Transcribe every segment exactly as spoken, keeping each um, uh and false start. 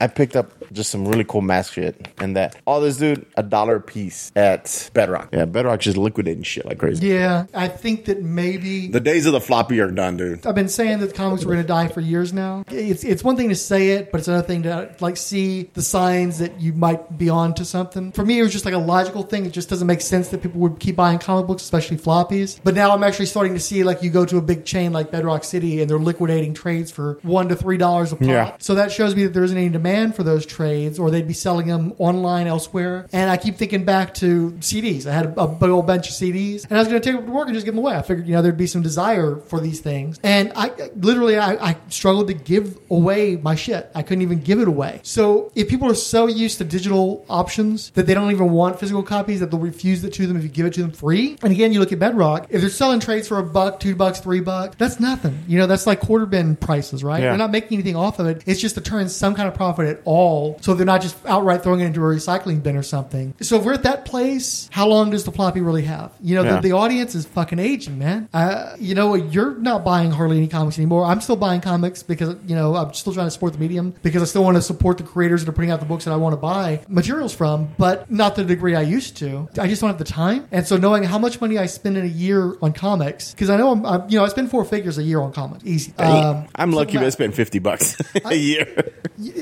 I picked up just some really cool mask shit. And that, all this, dude, a dollar a piece at Bedrock. Yeah, Bedrock's just liquidating shit like crazy. Yeah, I think that maybe... The days of the floppy are done, dude. I've been saying that comics were going to die for years now. It's it's one thing to say it, but it's another thing to like see the signs that you might be on to something. For me, it was just like a logical thing. It just doesn't make sense that people would keep buying comic books, especially floppies. But now I'm actually starting to see, like, you go to a big chain like Bedrock City and they're liquidating trades for one to three dollars a pop. Yeah. So that shows me that there isn't any demand for those trades, or they'd be selling them online elsewhere. And I keep thinking back to C Ds. I had a, a big old bunch of C Ds, and I was going to take them to work and just give them away. I figured, you know, there'd be some desire for these things. And I literally, I, I struggled to give away my shit. I couldn't even give it away. So if people are so used to digital options that they don't even want physical copies, that they'll refuse it to them if you give it to them free. And again, you look at Bedrock, if they're selling trades for a buck, two bucks, three bucks, that's nothing. You know, that's like quarter bin prices, right? Yeah. They're not making anything off of it. It's just to turn some kind of profit at all. So they're not just outright throwing it into a recycling bin or something. So if we're at that place, how long does the floppy really have? You know, Yeah. the, the audience is fucking aging, man. Uh, you know, you're not buying hardly any comics anymore. I'm still buying comics because, you know, I'm still trying to support the medium because I still want to support the creators that are putting out the books that I want to buy materials from, but not to the degree I used to. I just don't have the time. And so knowing how much money I spend in a year on comics, because I know I'm, I'm, you know, I spend four figures a year on comics. Easy. Um, I'm lucky so to spend fifty bucks a year.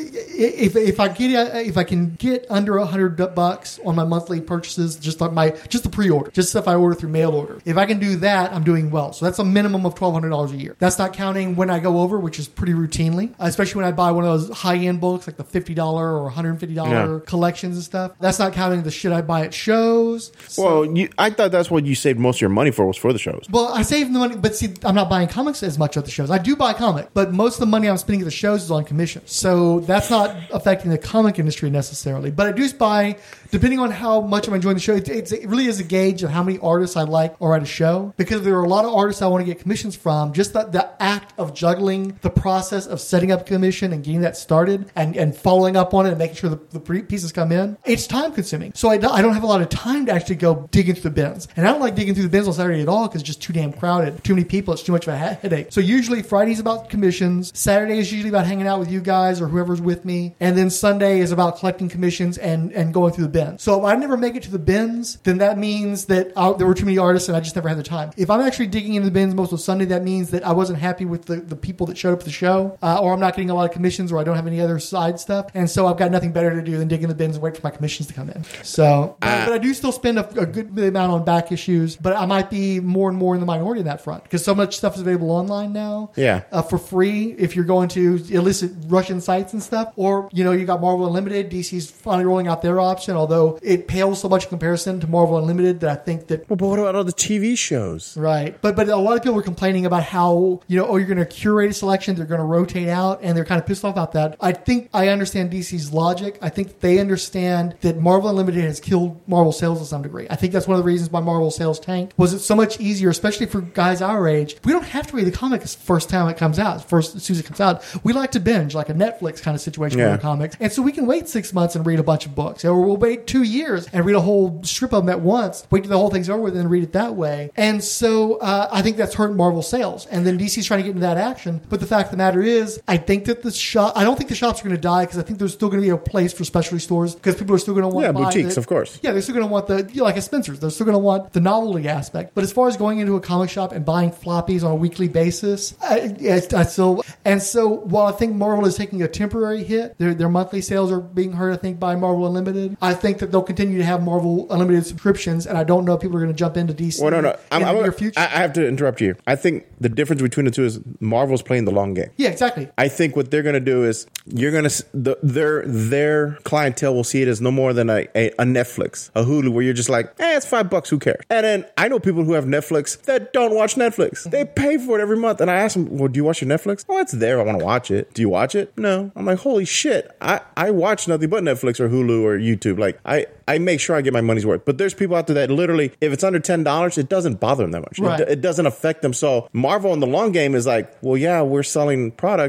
If if I get if I can get under a hundred bucks on my monthly purchases, just like my just the pre-order, just stuff I order through mail order. If I can do that, I'm doing well. So that's a minimum of twelve hundred dollars a year. That's not counting when I go over, which is pretty routinely, especially when I buy one of those high end books like the fifty dollar or one hundred fifty dollar Yeah. collections and stuff. That's not counting the shit I buy at shows. So, Well, you, I thought that's what you saved most of your money for was for the shows. Well, I save the money, but see, I'm not buying comics as much at the shows. I do buy comics, but most of the money I'm spending at the shows is on commissions. So that's not affecting the comic industry necessarily. But I do buy, depending on how much I'm enjoying the show, it, it's, it really is a gauge of how many artists I like or at a show. Because there are a lot of artists I want to get commissions from. Just the, the act of juggling the process of setting up a commission and getting that started and, and following up on it and making sure the, the pieces come in, it's time consuming. So I don't, I don't have a lot of time to actually go dig into the bins. And I don't like digging through the bins on Saturday at all because it's just too damn crowded. Too many people. It's too much of a headache. So usually Friday's about commissions. Saturday is usually about hanging out with you guys or whoever's with me. And then Sunday is about collecting commissions and, and going through the bins. So if I never make it to the bins, then that means that I, there were too many artists and I just never had the time. If I'm actually digging into the bins most of Sunday, that means that I wasn't happy with the, the people that showed up at the show, uh, or I'm not getting a lot of commissions, or I don't have any other side stuff. And so I've got nothing better to do than dig in the bins and wait for my commissions to come in. So, but, Uh, but I do still spend a, a good amount on back issues, but I might be more and more in the minority in that front because so much stuff is available online now. Yeah. Uh, for free if you're going to illicit Russian sites and stuff, or you know you got Marvel Unlimited. D C's finally rolling out their option, although it pales so much in comparison to Marvel Unlimited that I think that Well, but what about all the T V shows? right. But but a lot of people were complaining about how you know oh you're going to curate a selection, they're going to rotate out, and they're kind of pissed off about that. I think I understand D C's logic. I think they understand that Marvel Unlimited has killed Marvel sales to some degree. I think that's one of the reasons why Marvel sales tanked. Was it so much easier, especially for guys our age? We don't have to read the comic the first time it comes out. First as soon as it comes out, we like to binge like a Netflix kind of situation Yeah. with the comics, and so we can wait six months and read a bunch of books, or we'll wait two years and read a whole strip of them at once. Wait till the whole thing's over with and then read it that way. And so uh, I think that's hurt Marvel sales. And then D C's trying to get into that action. But the fact of the matter is, I think that the shop. I don't think the shops are going to die because I think there's still going to be a place for specialty stores because people are still going to want Yeah, to buy boutiques, the, of course. Yeah, they're still going to want the you know, like a Spencer's. They're still going to want the novelty aspect. But as far as going into a comic shop and buying floppies on a weekly basis, I, I, I still. And so while I think Marvel is taking a temporary hit, their their monthly sales are being hurt. I think by Marvel Unlimited. I think that they'll continue to have Marvel Unlimited subscriptions, and I don't know if people are going to jump into D C. Well, no, no. I'm, in I'm, the near I, future. I have to interrupt you. I think the difference between the two is Marvel's playing the long game. Yeah, exactly. I think what they're going to do is you're going to the, their their clientele will see it as no more than a, a, a Netflix, a Hulu, where you're just like, eh, it's five bucks, who cares? And then I know people who have Netflix that don't watch Netflix. They pay for it every month, and I ask them, well, do you watch your Netflix? Oh, it's there. I want to watch it. Do you watch it? No. I'm like, holy shit. I I watch nothing but Netflix or Hulu or YouTube. Like I. I make sure I get my money's worth. But there's people out there that literally, if it's under ten dollars, it doesn't bother them that much. Right. It, it doesn't affect them. So Marvel in the long game is like, well, yeah, we're selling product that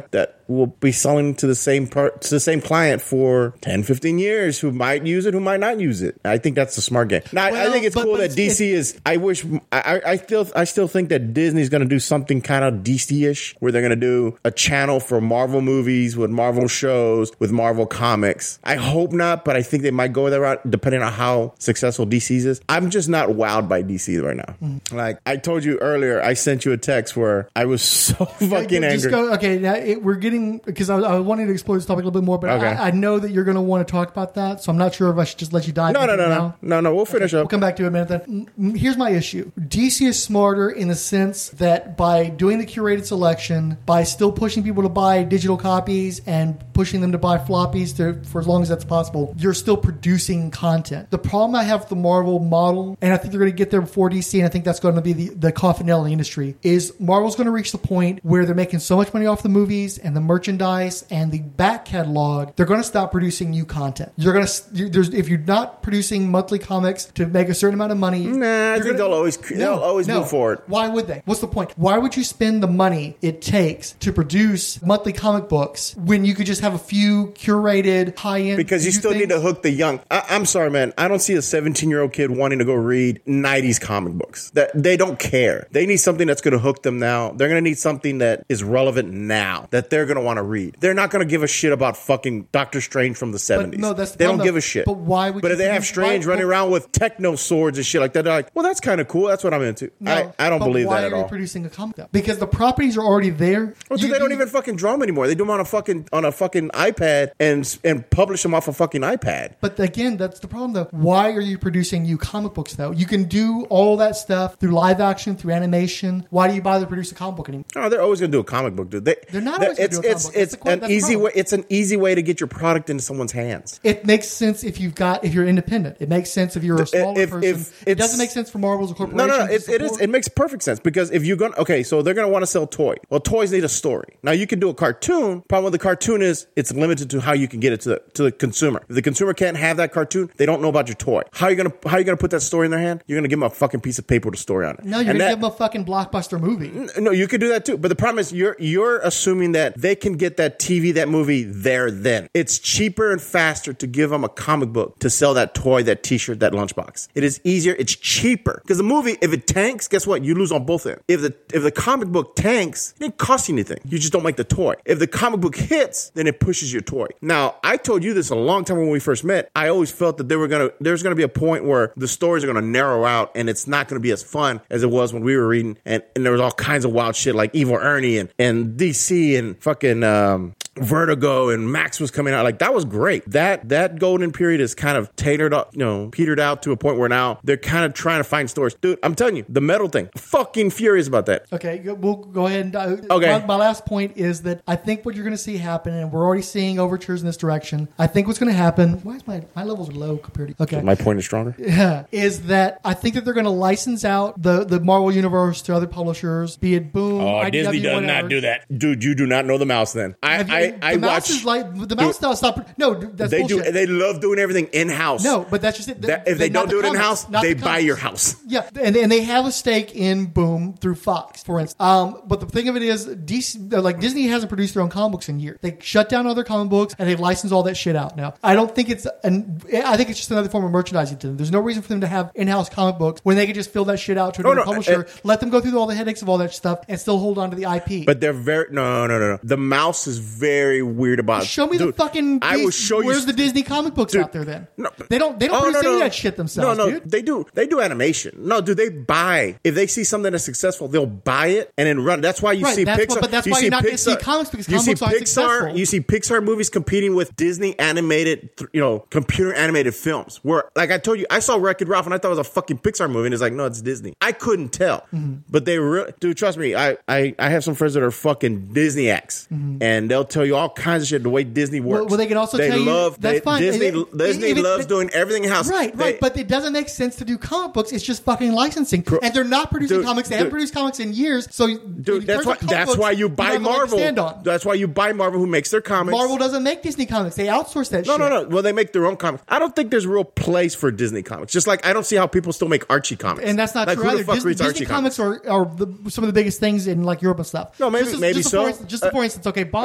will be selling to the same part to the same client for ten, fifteen years who might use it, who might not use it. I think that's a smart game. Now, well, I think it's but, cool but that it's, D C is. I wish. I, I still. I still think that Disney's going to do something kind of D C-ish, where they're going to do a channel for Marvel movies with Marvel shows with Marvel comics. I hope not, but I think they might go that route depending on how successful D C's is. I'm just not wowed by D C right now. Mm. Like I told you earlier, I sent you a text where I was so fucking yeah, angry. Go, okay, now it, we're getting because I, I wanted to explore this topic a little bit more, but okay. I, I know that you're going to want to talk about that, so I'm not sure if I should just let you dive. No, into no, no, it no, now. no, no. We'll finish okay, up. We'll come back to it in a minute. Then here's my issue: D C is smarter in the sense that by doing the curated selection, by still pushing people to buy digital copies and pushing them to buy floppies to, for as long as that's possible, you're still producing content. The problem I have with the Marvel model, and I think they're going to get there before D C, and I think that's going to be the, the coffin nail in the industry, is Marvel's going to reach the point where they're making so much money off the movies and the merchandise and the back catalog, they're going to stop producing new content. You're going to, there's, if you're not producing monthly comics to make a certain amount of money, nah, I think gonna, they'll always they'll no, always no. move forward. Why would they? What's the point? Why would you spend the money it takes to produce monthly comic books when you could just have a few curated high-end? Because you still things? need to hook the young. I, I'm sorry, man. I don't see a seventeen-year-old kid wanting to go read nineties comic books. That they don't care. They need something that's going to hook them now. They're going to need something that is relevant now that they're going to want to read. They're not going to give a shit about fucking Doctor Strange from the seventies. No, that's the they problem, don't give a shit. But why would? But you if they have Strange why, running but, around with techno swords and shit like that, they're like, well, that's kind of cool. That's what I'm into. No, I, I don't believe that at all. Why are you producing a comic? Because the properties are already there. Well, you, they don't you, even fucking draw them anymore. They do them on a fucking on a fucking iPad and and publish them off a fucking iPad. But again, that's the problem, though. Why are you producing new comic books, though? You can do all that stuff through live action, through animation. Why do you bother to produce a comic book anymore? Oh, they're always going to do a comic book, dude. They, they're not always going to do a comic book. It's, it's an easy way. It's an easy way to get your product into someone's hands. It makes sense if you've got if you're independent. It makes sense if you're a smaller if, person. If it doesn't make sense for Marvel as a corporation. No, no, no. It, it is. It makes perfect sense because if you're going, okay, so they're going to want to sell toy. Well, toys need a story. Now you can do a cartoon. Problem with the cartoon is it's limited to how you can get it to the to the consumer. If the consumer can't have that cartoon, they don't know about your toy. How are you gonna how are you gonna put that story in their hand? You're gonna give them a fucking piece of paper with a story on it. No, you're and gonna that, give them a fucking blockbuster movie. No, you could do that too. But the problem is you're you're assuming that they can get that T V, that movie there then. It's cheaper and faster to give them a comic book to sell that toy, that T-shirt, that lunchbox. It is easier. It's cheaper because the movie, if it tanks, guess what? You lose on both ends. If the if the comic book tanks, it didn't cost you anything. You just don't make the toy. If the comic book hits, then it pushes your toy. Now, I told you this a long time when we first met. I always felt that they were gonna there's gonna be a point where the stories are gonna narrow out and it's not gonna be as fun as it was when we were reading. And, and there was all kinds of wild shit like Evil Ernie and, and D C and fucking um, Vertigo and Max was coming out. Like that was great. That that golden period is kind of tailored up, you know, petered out to a point where now they're kind of trying to find stories. Dude, I'm telling you, the metal thing, fucking furious about that. Okay, we'll go ahead and uh, okay. My, my last point is that I think what you're going to see happen, and we're already seeing overtures in this direction. I think what's going to happen. Why is my my levels are low compared to? Okay, so my point is stronger. Yeah, is that I think that they're going to license out the the Marvel universe to other publishers, be it Boom. Oh, I D W, Disney does whatever. not do that, dude. You do not know the mouse. Then I you, I, the I mouse watch. Is like, the mouse does stop. No, that's they bullshit. do. They love doing everything in house. No, but that's just it. That, if they, they don't do it in house, they the buy your house. Yeah, and and they have a stake in Boom through Fox, for instance. Um, but the thing of it is, D C, like Disney hasn't produced their own comic books in years. They shut down other comic books and they've licensed all that shit out now. I don't think it's an. I think it's just another form of merchandising to them. There's no reason for them to have in-house comic books when they could just fill that shit out to another oh, no, publisher, it, let them go through all the headaches of all that stuff, and still hold on to the I P. But they're very no, no, no, no. The mouse is very weird about. Show me dude, the fucking. I will show where's you. Where's the Disney comic books dude, out there? Then no, they don't. They don't oh, produce no, any no. of that shit themselves. No, no, dude. they do. They do animation. No, dude, they buy. If they see something that's successful, they'll buy it and then run. That's why you right, see that's Pixar. What, but that's you why see you're not Pixar, going to see comics because you comic see books aren't Pixar. successful. You see Pixar movies competing with Disney animated, you know, computer animated films. Where, like I told you, I saw Wreck-It Ralph and I thought it was a fucking Pixar movie, and it's like, no, it's Disney. I couldn't tell, mm-hmm. but they really, dude. Trust me, I, I, I have some friends that are fucking Disney-acts, mm-hmm. and they'll tell you all kinds of shit the way Disney works. Well, well they can also they tell love, you that's they, fine. Disney, it, Disney it, it, loves it, doing everything in house. Right, they, right. But it doesn't make sense to do comic books. It's just fucking licensing, Pro, and they're not producing dude, comics. They dude, haven't produced comics in years. So, dude, that's why. That's books, why you buy you Marvel. That's why you buy Marvel, who makes their comics. Marvel doesn't make Disney comics. They outsource that. No, shit. no, no. Well, they make their own comics. I don't think there's real place for Disney comics. Just like I don't see how people still make Archie comics. And that's not like, true who either. The fuck Disney, reads Disney Archie comics, comics are, are the, some of the biggest things in like Europe and stuff. No, maybe just as, maybe just so. For instance, just uh, for instance, okay, Bongo. No, true,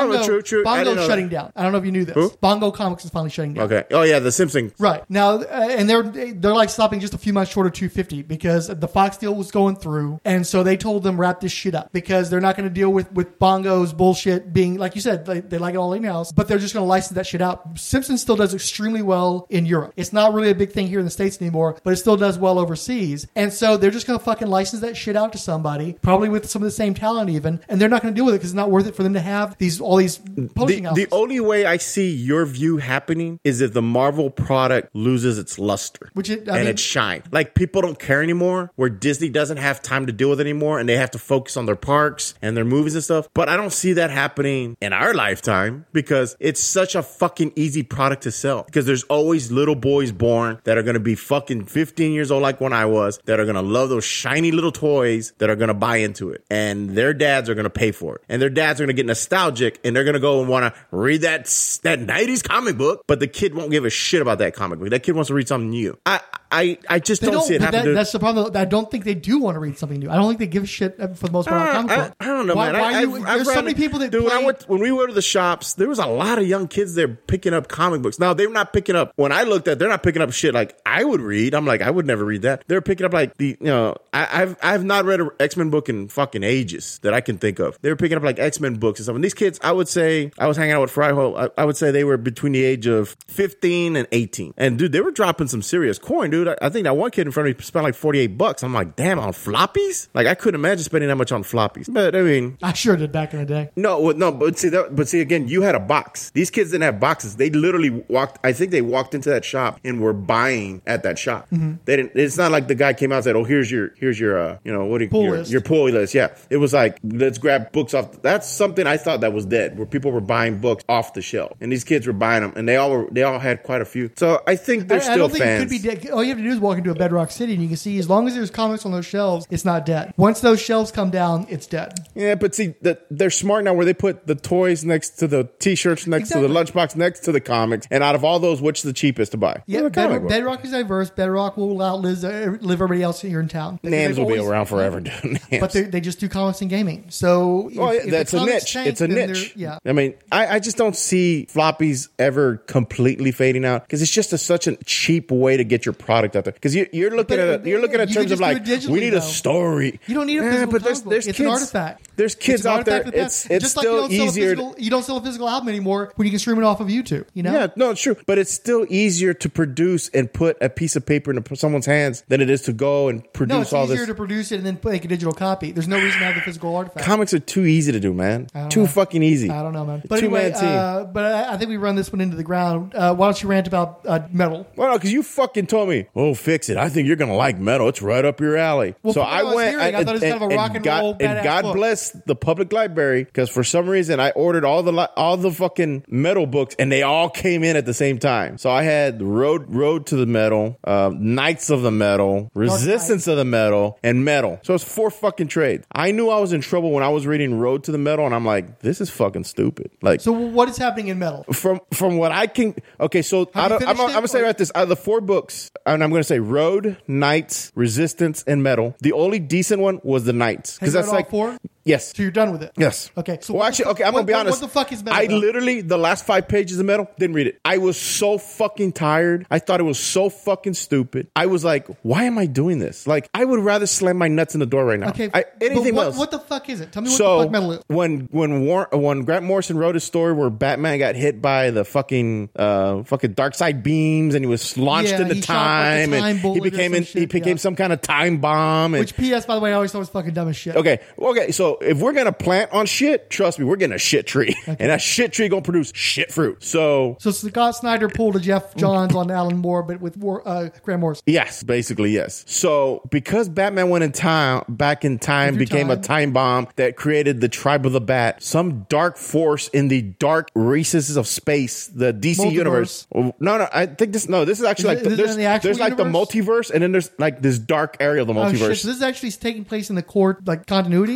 true. I Bongo's didn't know shutting that. down. I don't know if you knew this. Who? Bongo Comics is finally shutting down. Okay. Oh yeah, the Simpsons. Right. Now, uh, and they're they're like stopping just a few months short of two fifty because the Fox deal was going through, and so they told them wrap this shit up because they're not going to deal with with Bongo's bullshit being, like you said, they, they like it all in-house, but they're just going to license that shit out. Simpsons still does extremely well in Europe. It's not really a big thing here in the States anymore, but it still does well overseas, and so they're just going to fucking license that shit out to somebody, probably with some of the same talent even, and they're not going to deal with it because it's not worth it for them to have these all these publishing The, houses. the only way I see your view happening is if the Marvel product loses its luster Which it, I and mean, its shine. Like, people don't care anymore, where Disney doesn't have time to deal with it anymore, and they have to focus on their parks and their movies and stuff. But I don't see that happening in our lifetime because it's such a fucking easy product to sell. Because there's always little boys born that are going to be fucking fifteen years old like when I was, that are going to love those shiny little toys, that are going to buy into it. And their dads are going to pay for it. And their dads are going to get nostalgic, and they're going to go and want to read that, that nineties comic book, but the kid won't give a shit about that comic book. That kid wants to read something new. I I, I just They don't, don't, see it but happen. that, dude. that's the problem. I don't think they do want to read something new. I don't think they give a shit for the most part. Uh, on comic I, book. I don't know, why, man. Why I, you, I've, there's I've so read- many people that dude. play, When, I went, when we went to the shops, there was a lot of young kids there picking up comic books. Now they're not picking up. When I looked at, they're not picking up shit like I would read. I'm like, I would never read that. They're picking up like the, you know, I, I've I've not read an X-Men book in fucking ages that I can think of. They were picking up like X-Men books and stuff. And these kids, I would say, I was hanging out with Fryho. I, I would say they were between the age of fifteen and eighteen. And dude, they were dropping some serious coin, dude. I, I think that one kid in front of me spent like forty-eight bucks. I'm like, damn, on floppies? Like, I couldn't imagine spending that much on floppies. But I mean, I sure did back in the day. no, well, no, but see that, but see again, you had a box. These kids didn't have boxes. They literally walked. I think they walked into that shop and were buying at that shop. Mm-hmm. They didn't. It's not like the guy came out and said, "Oh, here's your, here's your, uh, you know, what do you, Pull your, list. your pull list." Yeah, it was like, let's grab books off. That's something I thought that was dead, where people were buying books off the shelf, and these kids were buying them, and they all were, they all had quite a few. So I think they're I, still I don't think fans. it could be dead. All you have to do is walk into a Bedrock City and you can see as long as there's comics on those shelves, it's not dead. Once those shelves come down, it's dead. Yeah, but see, the, they're smart now where they put the toys next to the T-shirts, next Exactly. to the lunchbox, next to the comics, and out of all those, which is the cheapest to buy? Yeah, Well, the comic Bedrock, book. Bedrock is diverse. Bedrock will outlive uh, live everybody else here in town. Names They've will be always- around forever, dude. But they, they just do comics and gaming. So if, Oh, yeah, if the that's a comics niche. tank, It's a then niche. they're- Yeah. I mean, I, I just don't see floppies ever completely fading out because it's just a, such a cheap way to get your product out there. Because you, you're looking But, at a, you're looking at you terms can of just do like it digitally, we need though. a story. You don't need a Eh, physical but there's comic book. there's It's kids. an artifact. There's kids It's an out there. artifact of the It's past. it's just still like you don't easier. Sell a physical, you don't sell a physical album anymore when you can stream it off of YouTube. You know. Yeah, no, it's true. But it's still easier to produce and put a piece of paper in someone's hands than it is to go and produce No, it's all easier this. to produce it and then make a digital copy. There's no reason to have the physical artifact. Comics are too easy to do, man. don't Too know. fucking easy. I don't know, man. But Two-man anyway, team. uh, but I, I think we run this one into the ground. Uh, why don't you rant about uh, metal? Well, no, because you fucking told me, oh, fix it. I think you're going to like metal. It's right up your alley. Well, so from what I I was went. hearing, I thought it was kind of a rock and God, roll and badass God book. bless the public library because for some reason I ordered all the li- all the fucking metal books and they all came in at the same time. So I had Road Road to the Metal, uh, Knights of the Metal, Resistance of the Metal, and Metal. So it's four fucking trades. I knew I was in trouble when I was reading Road to the Metal, and I'm like, this is fucking stupid. Like, So what is happening in metal? from from what I can, okay, so Have out you of, I'm, finished I'm it, gonna say or- about this out of the four books, and I'm gonna say Road, Knights, Resistance, and Metal. The only decent one was the Knights Have you that's read all like four? yes. So you're done with it? Yes. Okay. So well, what the actually, fuck- okay. I'm what- gonna be what- honest. what the fuck is metal, I though? literally the last five pages of Metal didn't read it. I was so fucking tired. I thought it was so fucking stupid. I was like, why am I doing this? Like, I would rather slam my nuts in the door right now. Okay. I, anything but what, else? What the fuck is it? Tell me what So the fuck metal is. when when War, when Grant Morrison wrote his story where Batman got hit by the fucking uh fucking dark side beams and he was launched Yeah, into he shot, like, time a time and he bullet or became some in, shit, he became yeah. some kind of time bomb and Which P S, by the way, I always thought was fucking dumb as shit. okay okay so if we're gonna plant on shit, trust me, we're getting a shit tree and that shit tree gonna produce shit fruit. So So Scott Snyder pulled a Jeff Johns on Alan Moore, but with War, uh, Grant Morrison. yes, basically yes. So because Batman went in time, back in time, Through became a time. time bomb that created the Tribe of the Bat, some dark force in the dark recesses of space, the D C Multiverse. universe. Oh, no, no, I think this. No, this is actually Is like it- the, is it there's in the actual there's like the universe? multiverse, and then there's like this dark area of the Oh shit! multiverse. So this is actually taking place in the core like continuity. Yeah,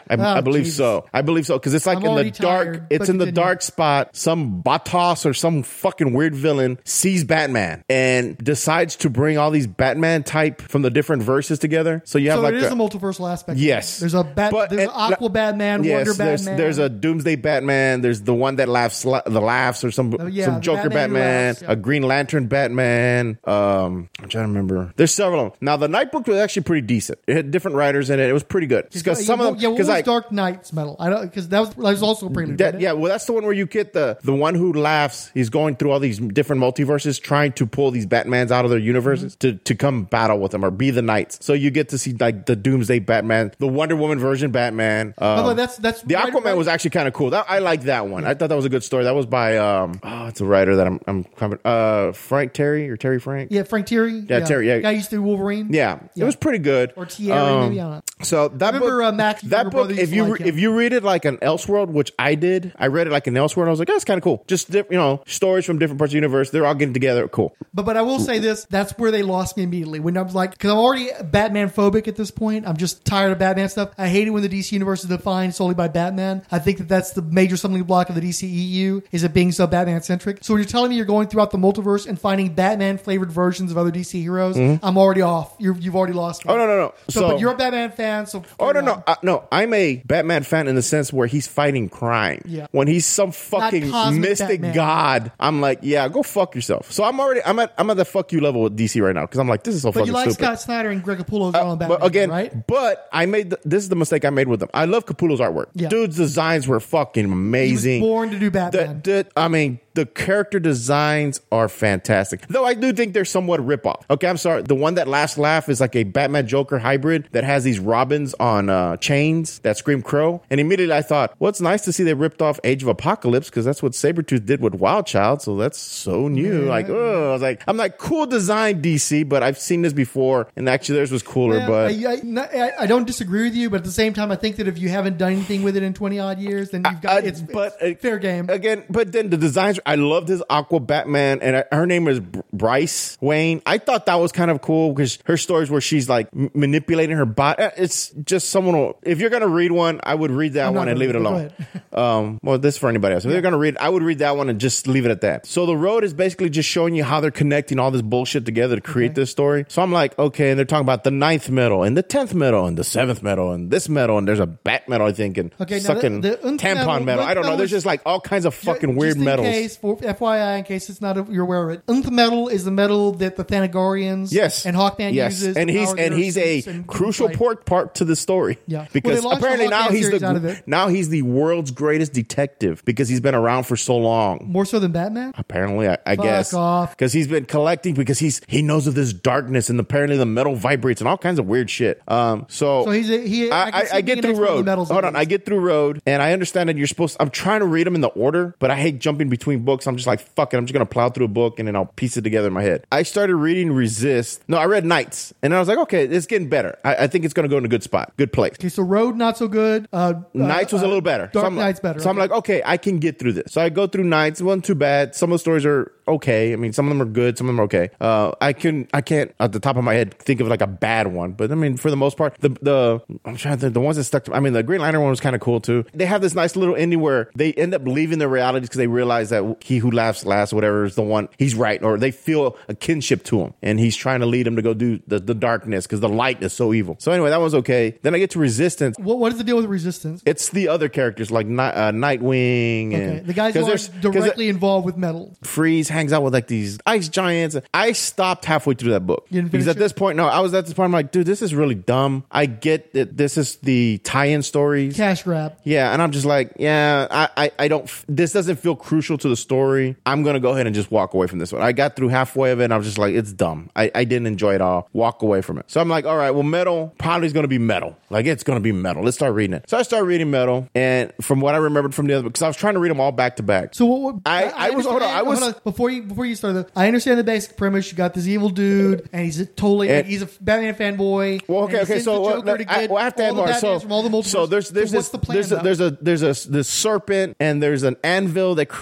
I, Oh, I believe Jesus. so. I believe so because it's like I'm in the already dark. tired, It's but in the continue. dark spot. Some Batos or some fucking weird villain sees Batman and decides to bring all these Batman type from the different verses together. So you have So like it is a, a multiversal aspect. Yes. There's a bat. But- there's and- an Aqua Batman, yes, Wonder there's, Batman. there's a Doomsday Batman. There's the one that laughs la- the laughs or some Oh, yeah, some the Joker Batman who Batman, laughs, yeah. a Green Lantern Batman. Um, I'm trying to remember. There's several of them. Now the Night book was actually pretty decent. It had different writers in it. It was pretty good because yeah, some well, of them yeah, what was because I. Dark Knight's metal? I don't because that was that was also a prelude. That, wasn't it? yeah, well, that's the one where you get the the one who laughs. He's going through all these different multiverses, trying to pull these Batmans out of their universes Mm-hmm. to, to come battle with them or be the knights. So you get to see like the Doomsday Batman, the Wonder Woman version Batman. By the way, Um, that's that's the right- Aquaman right- was actually kind of cool. That, I like that one. I thought that was a good story. That was by um, oh, it's a writer that I'm I'm coming. Uh, Frank Terry or Terry Frank. yeah Frank Terry. Yeah, Terry, yeah. guy used to do Wolverine. Yeah, Yeah. it was pretty good. Or Thierry, Um, maybe I don't know. So that Remember, book, uh, Max, that younger book, brother if used to you like him. if you read it like an Elseworld, which I did, I read it like an Elseworld. I was like, that's kind of cool. Just diff- you know, stories from different parts of the universe. They're all getting together. Cool. But but I will say this: that's where they lost me immediately. When I was like, because I'm already Batman phobic at this point. I'm just tired of Batman stuff. I hate it when the D C universe is defined solely by Batman. I think that that's the major stumbling block of the D C E U is it being so Batman centric. So when you're telling me you're going throughout the multiverse and finding Batman flavored versions of other D C heroes, I'm already off. You're, you've already lost me. Mm-hmm. Oh no no no. So, So, but you're a Batman fan, so oh no carry no on. uh, no. I'm a Batman fan in the sense where he's fighting crime. Yeah. When he's some fucking cosmic mystic Batman. god, I'm like, yeah, go fuck yourself. So I'm already I'm at I'm at the fuck you level with D C right now because I'm like, this is so But fucking you like stupid. Scott Snyder and Greg Capullo's uh, on Batman, But again, right? but I made the, this is the mistake I made with them. I love Capullo's artwork. Yeah. Dude's designs were fucking He was amazing. born to do The- Batman. the- I mean, the character designs are fantastic. Though I do think they're somewhat ripoff. Okay, I'm sorry. The one that last laugh is like a Batman Joker hybrid that has these Robins on uh, chains that scream Crow. And immediately I thought, well, it's nice to see they ripped off Age of Apocalypse because that's what Sabretooth did with Wild Child. So that's so new. Yeah. Like, oh, I was like, I'm like, cool design, D C, but I've seen this before. And actually theirs was cooler. Yeah, but I, I, not- I- I don't disagree with you, but at the same time, I think that if you haven't done anything with it in twenty odd years, then you've got Uh, it's, but it's uh, fair game. again. But then the designs, I loved his Aqua Batman, and I, her name is Br- Bryce Wayne. I thought that was kind of cool because her stories where she's like m- manipulating her body. It's just someone. Who, if you're gonna read one, I would read that I'm not one and gonna leave it read it, alone. go um, well, this is for anybody else. If they're gonna read, I would read that one and just leave it at that. So the road is basically just showing you how they're connecting all this bullshit together to create this story. So I'm like, okay, and they're talking about the ninth metal and the tenth metal and the seventh metal and this metal and there's a bat metal, I think, and Okay, now sucking the- the nth tampon metal- metal. I don't know. metal There's is- just like all kinds of fucking Just weird in metals. Case, for F Y I, in case it's not you're aware of it, Nth metal is the metal that the Thanagorians Yes, and Hawkman yes, uses, and to he's power and their he's a suits and crucial fight. part part to the story. Yeah. Well, because they launched the apparently now Hawkman he's series out of the it. now he's the world's greatest detective because he's been around for so long. More so than Batman. Apparently, I, I Fuck guess off. because he's been collecting because he's he knows of this darkness and apparently the metal vibrates and all kinds of weird shit. Um, so So he's a, he. I, I, can I, see I being get an through expert on the road. metals Hold at on, I least. get through road, and I understand that you're supposed. I'm trying to read them in the order, but I hate jumping between books. I'm just like, fuck it. I'm just gonna plow through a book and then I'll piece it together in my head. I started reading Resist. No, I read Knights, and I was like, okay, it's getting better. I, I think it's gonna go in a good spot, good place. Okay, so Road not so good. Uh, Knights was uh, a little better. Dark so I'm like- Knight's better. So I'm okay. like, okay, I can get through this. So I go through Knights. It wasn't too bad. Some of the stories are okay. I mean, some of them are good. Some of them are okay. Uh, I can, I can't at the top of my head think of like a bad one, but I mean, for the most part, the the I'm trying to think, the ones that stuck to. I mean, the Green Lantern one was kind of cool too. They have this nice little ending where they end up leaving their realities because they realize that he who laughs last, or whatever, is the one. He's right, or they feel a kinship to him, and he's trying to lead them to go do the, the darkness because the light is so evil. So anyway, that was okay. Then I get to Resistance. What, what is the deal with Resistance? It's the other characters like Ni- uh, Nightwing and Okay, the guys who 'cause are there's- 'cause directly involved with metal. Freeze hangs out with like these ice giants. I stopped halfway through that book You didn't because finish at this it? point, no, I was at this point. I'm like, dude, this is really dumb. I get that this is the tie-in stories. Cash grab. Yeah, and I'm just like, yeah, I, I, I don't. This doesn't feel crucial to the story. I'm gonna go ahead and just walk away from this one. I got through halfway of it, and I was just like, it's dumb. I, I didn't enjoy it all. Walk away from it. So I'm like, all right, well, metal probably is gonna be metal. Like it's gonna be metal. Let's start reading it. So I started reading metal, and from what I remembered from the other, because I was trying to read them all back to back. So what? what I- I was- hold on, I was- hold on. before you before you start. The, I understand the basic premise. You got this evil dude, and he's a totally And- he's a Batman fanboy. Well, and okay, he okay. sends So the uh, Joker to I, get well, I have to all add the more. Batmans So, from all the multiverses. so there's there's what's this the plan? there's a, though? there's a there's a this serpent and there's an anvil that creates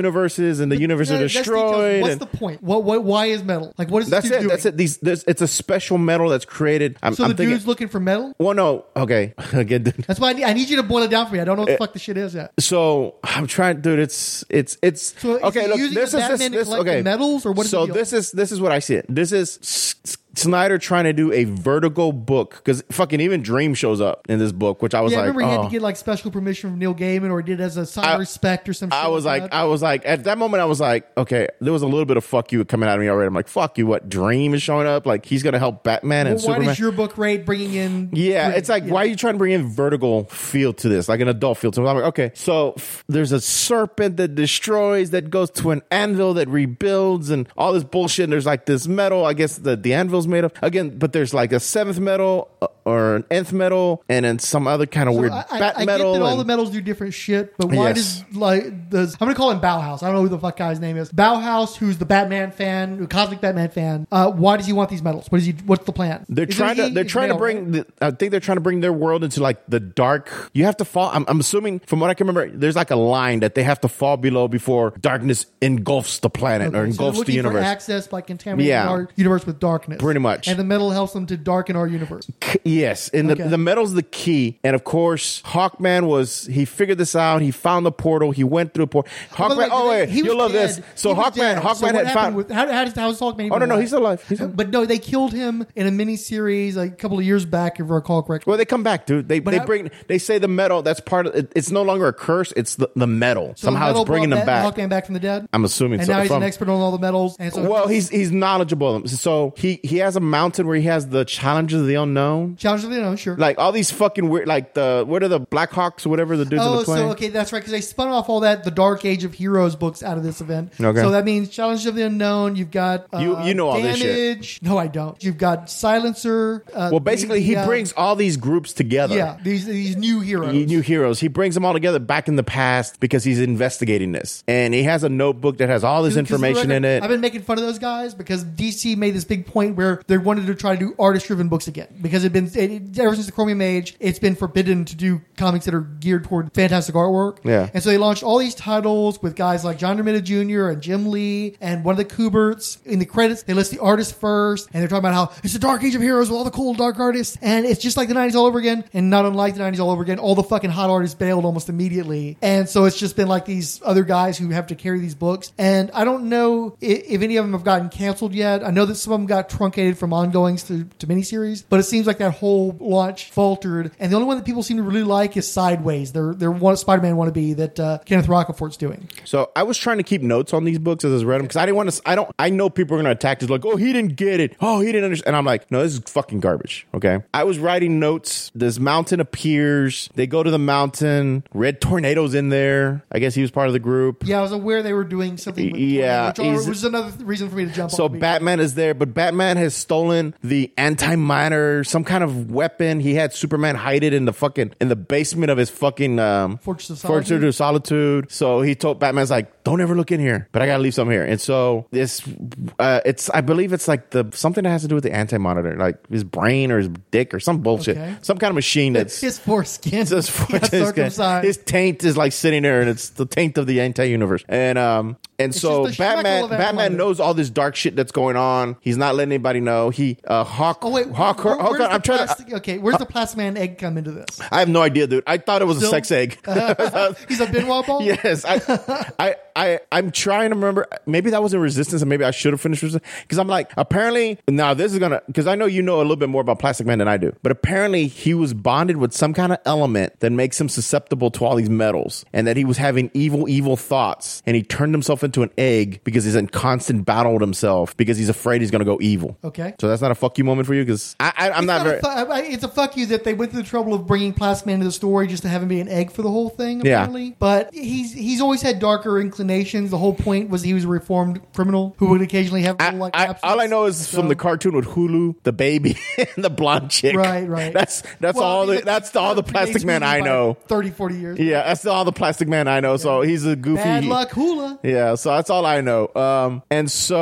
universes, and the universes Yeah, are that's destroyed. details. What's and- the point? What, what? Why is metal? Like, what is that's this dude it. doing? That's it. These, there's, it's a special metal that's created. I'm, So I'm the thinking. dude's looking for metal. Well, no. Okay. Again, dude. That's why I need, I need you to boil it down for me. I don't know what the fuck the shit is yet. So I'm trying, dude. It's it's it's So is okay. he Look, using this the is this, Batman to this collect the okay. medals, or what is so the deal? this is this is what I see it. This is S- S- Snyder trying to do a Vertigo book because fucking even Dream shows up in this book, which I was Yeah, I like, remember he had oh. to get like special permission from Neil Gaiman, or he did it as a sign I- of respect or something. I was like, that. I was like, at that moment, I was like, okay, there was a little bit of fuck you coming out of me already. I'm like, fuck you, what? Dream is showing up? Like, he's going to help Batman and Well, why Superman? does your book rate bringing in? Yeah, Dream? it's like, Yeah. why are you trying to bring in Vertigo feel to this? Like an adult feel to it. I'm like, okay, so f- there's a serpent that destroys, that goes to an anvil that rebuilds and all this bullshit. And there's like this metal, I guess the, the anvil's made of. Again, but there's like a seventh metal uh, or an nth metal and then some other kind of So weird I, I, bat I metal. get that all and- the metals do different shit, but why Yes. does like does I'm gonna call him Bauhaus? I don't know who the fuck guy's name is. Bauhaus, who's the Batman fan, the cosmic Batman fan. Uh, why does he want these metals? What is he? What's the plan? They're Isn't trying to. he- They're he's trying to male, bring. right? The, I think they're trying to bring their world into like the dark. You have to fall. I'm, I'm assuming from what I can remember, there's like a line that they have to fall below before darkness engulfs the planet or Okay, so they're engulfs the looking for universe. access by contaminating Yeah. our universe with darkness. Pretty much. And the metal helps them to darken our universe. K- Yes, and Okay. the, the metal's the key. And of course, Hawkman was. He figured this out. He found the portal. He went through the portal. By the Hawkman. way, Oh did they- wait, he was you'll love dead. this. So He was Hawkman. dead. Hawkman So what had happened found. With, how, how, does, how is Hawkman even Oh no, no, alive? he's alive. He's alive. But no, they killed him in a miniseries like a couple of years back, if I recall correctly. Well, they come back, dude. They they I- bring. They say the metal. That's part of. It, it's no longer a curse. It's the, the metal. So Somehow metal it's bringing brought them back. Hawkman back from the dead. I'm assuming. And so, now he's from- an expert on all the metals. And so Well, he's he's knowledgeable. So he he has a mountain where he has the challenges of the unknown. Challenge of the Unknown, sure. Like all these fucking weird, like the what are the Blackhawks or whatever the dudes in Oh, the plane. so okay, that's right. Because they spun off all that, the Dark Age of Heroes books out of this event. Okay. So that means Challenge of the Unknown. You've got uh, You- you know all this Damage. shit. No, I don't. You've got Silencer. Uh, Well, basically, he the, uh, brings all these groups together. yeah these these new heroes. He- New heroes. He brings them all together back in the past because he's investigating this, and he has a notebook that has all this 'Cause for the information record, in it. I've been making fun of those guys because D C made this big point where they wanted to try to do artist-driven books again because it's been it, ever since the Chromium Age, it's been forbidden to do comics that are geared toward fantastic artwork. Yeah. and so they launched all these titles with guys like John Romita Junior and Jim Lee and one of the Kuberts. In the credits, they list the artist first, and they're talking about how it's the Dark Age of Heroes with all the cool dark artists, and it's just like the nineties all over again. And not unlike the nineties all over again, all the fucking hot artists bailed almost immediately, and so it's just been like these other guys who have to carry these books. And I don't know if, if any of them have gotten canceled yet. I know that some of them got truncated from ongoings to, to miniseries, but it seems like that whole launch faltered. And the only one that people seem to really like is Sideways. They're they're one Spider-Man wannabe that uh, Kenneth Rockefort's doing. So I was trying to keep notes on these books as I read them because I didn't want to. I don't. I know people are going to attack this like, oh, he didn't get it. Oh, he didn't understand. And I'm like, no, this is fucking garbage. Okay. I was writing notes. This mountain appears. They go to the mountain. Red Tornado's in there. I guess he was part of the group. Yeah, I was aware they were doing something. With Yeah, which he's- was another reason for me to jump. So on. Batman is there, but Batman has stolen the anti-miner, some kind of weapon. He had Superman hide it in the fucking in the basement of his fucking um, Fortress of Fortress Solitude. of Solitude. So he told Batman's like, "Don't ever look in here, but I gotta leave some here." And so this, uh, it's I believe it's like the something that has to do with the anti-monitor, like his brain or his dick or some bullshit, Okay. some kind of machine that's his foreskin. his, He got his, circumcised. his taint is like sitting there, and it's the taint of the anti-universe. And um, and so just the shekel Batman, of Batman anti-monitor. knows all this dark shit that's going on. He's not letting anybody know. He uh, Hawk. Oh wait, Hawk. where, Hawk, where's the I'm trying to. plastic, okay, where's the plastic man egg come into this? I have no idea, dude. I thought it was a Still- sex egg. He's a Benoit ball. Yes, I, I, I, I'm trying to remember. Maybe that was in Resistance, and maybe I should have finished Resistance because I'm like, apparently, now this is gonna because I know you know a little bit more about Plastic Man than I do, but apparently he was bonded with some kind of element that makes him susceptible to all these metals, and that he was having evil, evil thoughts, and he turned himself into an egg because he's in constant battle with himself because he's afraid he's gonna go evil. Okay. So that's not a fuck you moment for you because I, I, I'm It's not, not very. a fu- I- it's a fuck you that they went through the trouble of bringing Plastic Man into the story just to have him be an egg for the whole thing. Yeah. Apparently, but he's he's always had darker inclinations. The whole point was he was a reformed criminal who would occasionally have I, little like. I, absence. all I know is So- from the cartoon with Hulu, the baby and the blonde chick. Right, right. That's that's Well, all I mean, the that's the, all the predates Plastic Man me I by know. thirty, forty years. Yeah, that's all the Plastic Man I know. So he's a goofy. Bad luck, hula. Yeah, so that's all I know. Um, and so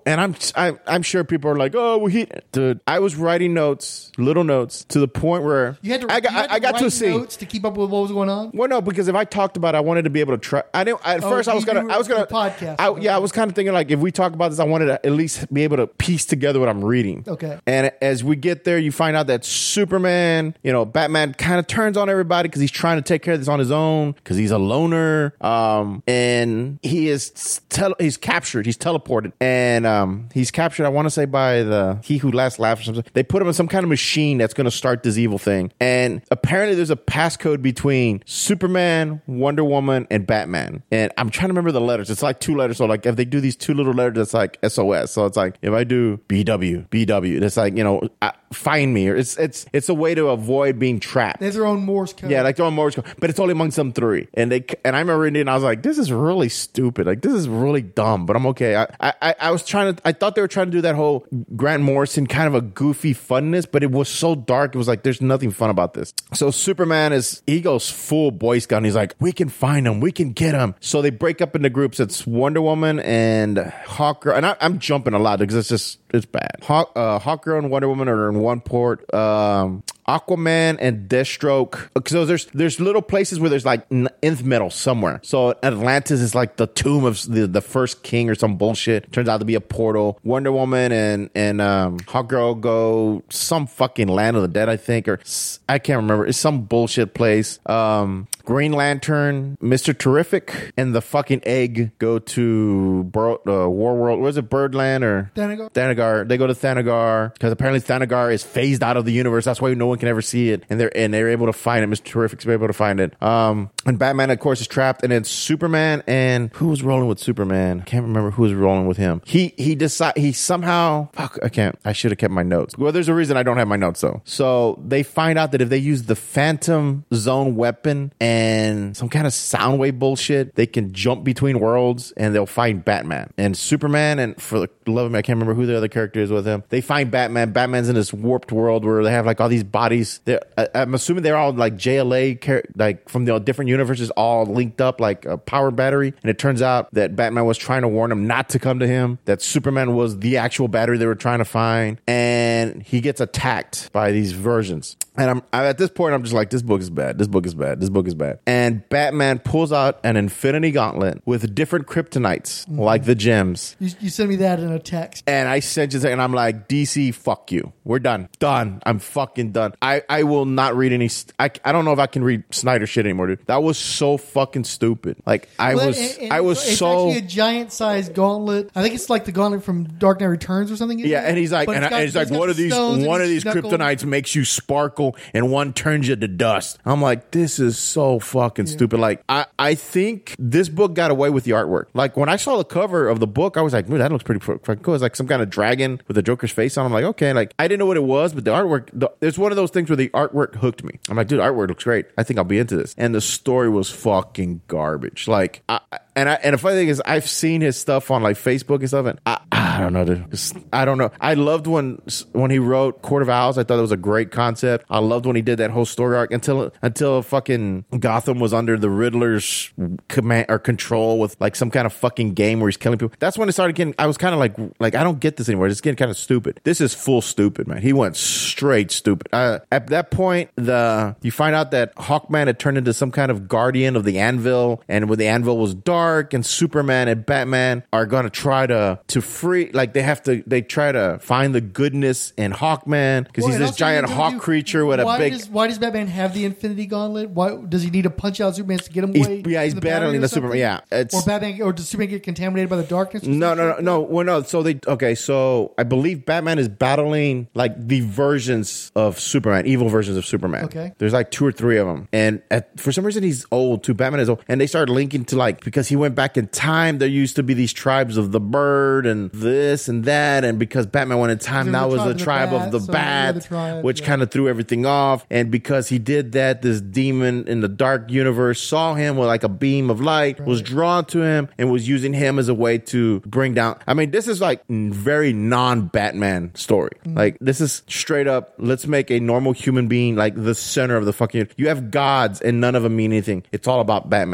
and I'm I'm, I'm sure people are like, oh, well, he, dude. I was writing notes, little notes, to the point where You had to. I got you had I, I got to a write scene. notes to keep up with what was going on. Well, no, because if I talked about it, I wanted to be able to try. I didn't. At Oh, first, I was you- gonna. you were I was gonna for the podcast. I, yeah, I was kind of thinking like, if we talk about this, I wanted to at least be able to piece together what I'm reading. Okay. And as we get there, you find out that Superman, you know, Batman kind of turns on everybody because he's trying to take care of this on his own because he's a loner. Um, and he is tele- he's captured. He's teleported, and um, he's captured. I want to say by the He Who Last Laughs or something. They put him in some kind of machine that's going to start this evil thing. And apparently, there's a passcode between Superman, Wonder Woman, and Batman. And I'm trying to remember the letters. It's like two letters. So like if they do these two little letters, it's like S O S. So it's like if I do B W, B W, it's like, you know, uh, find me. Or it's it's it's a way to avoid being trapped. They have their own Morse code. Yeah, like their own Morse code, but it's only amongst them three. And they and I remember reading it, and I was like, "This is really stupid. Like, this is really dumb." But I'm okay. I I, I was trying to. I thought they were trying to do that whole Grant Morrison kind of a goofy funness, but it was so dark. It was like, there's nothing fun about this. So Superman is he goes full Boy Scout. And he's like, "We can find him. We can get him." So they break up into groups. It's Wonder Woman and Hawkgirl, and I, I'm jumping a lot because it's just it's bad. Hawk, uh, Hawkgirl and Wonder Woman are in one port. Um, Aquaman and Deathstroke. So there's there's little places where there's like nth metal somewhere. So Atlantis is like the tomb of the, the first king or some bullshit. Turns out to be a portal. Wonder Woman and and um, Hawkgirl go some fucking land of the dead, I think, or I can't remember. It's some bullshit place. Um, Green Lantern, Mister Terrific, and the fucking egg go to Bur- uh, War World. What is it, Birdland or Thanagar? Thanagar. They go to Thanagar because apparently Thanagar is phased out of the universe. That's why no one can ever see it, and they're and they're able to find it. Mister Terrific's able to find it. Um, and Batman, of course, is trapped, and then Superman and who was rolling with Superman? I can't remember who was rolling with him. He he decide he somehow fuck. I can't. I should have kept my notes. Well, there's a reason I don't have my notes though. So they find out that if they use the Phantom Zone weapon and some kind of sound wave bullshit, they can jump between worlds and they'll find Batman and Superman. And for the love of me, I can't remember who the other character is with him. They find Batman. Batman's in this warped world where they have like all these bodies. They're, I, I'm assuming they're all like J L A, char- like from the different universes, all linked up like a power battery. And it turns out that Batman was trying to warn him not to come to him, that Superman was the actual battery they were trying to find. And he gets attacked by these versions. And I'm, I'm at this point, I'm just like, this book is bad. This book is bad. This book is bad. And Batman pulls out an Infinity Gauntlet with different kryptonites, mm-hmm. like the gems. You, you sent me that in a text. And I sent you that, and I'm like, D C, fuck you. We're done. Done. I'm fucking done. I, I will not read any. I, I don't know if I can read Snyder shit anymore, dude. That was so fucking stupid. Like, I Well, was, and- and I was it's so. actually a giant sized gauntlet. I think it's like the gauntlet from Dark Knight Returns or something. Yeah, and he's like, But and, it's got- and he's like, it's got one of these, stones and one of each these knuckle. kryptonites makes you sparkle, and one turns you to dust. I'm like, this is so fucking stupid. Like, I, I think this book got away with the artwork. Like, when I saw the cover of the book, I was like, that looks pretty fucking cool. It's like some kind of dragon with a Joker's face on. I'm like, okay. Like, I didn't know what it was, but the artwork, the, it's one of those things where the artwork hooked me. I'm like, dude, artwork looks great. I think I'll be into this. And the story was fucking garbage. Like, I, and I, and the funny thing is, I've seen his stuff on like Facebook and stuff, and I, I don't know, dude. Just, I don't know. I loved when when he wrote Court of Owls. I thought it was a great concept. I loved when he did that whole story arc until until fucking Gotham was under the Riddler's command or control with like some kind of fucking game where he's killing people. That's when it started getting. I was kind of like, like I don't get this anymore. It's getting kind of stupid. This is full stupid, man. He went straight stupid. Uh, at that point, the you find out that Hawkman had turned into some kind of guardian of the Anvil, and when the Anvil was dark, and Superman and Batman are going to try to to free, like they have to, they try to find the goodness in Hawkman because Well, he's and this also giant you hawk do- creature with a why big. Does, why does Batman have the Infinity Gauntlet? Why does he need to punch out Superman to get him He's- away? yeah, he's from battling battery or the Superman. something? Yeah, it's- or Batman, or does Superman get contaminated by the darkness? or No, something? no, no, no. Well, no. So they okay. So I believe Batman is battling like the versions of Superman, evil versions of Superman. Okay. There's like two or three of them, and at, for some reason he's old too. Batman is old, and they started linking to like because he went back in time. There used to be these tribes of the bird and this and that, and because Batman went in time, There that was was the the tribe tribe of of the the bat, so the other bat, tribe, which yeah. kind of threw everything off. And because he did that, this demon in the dark universe saw him with like a beam of light, Right. was drawn to him, and was using him as a way to bring down. I mean, this is like very non-Batman story. Mm. Like this is straight up. Let's make a normal human being like the center of the fucking. You have gods, and none of them mean anything. It's all about Batman.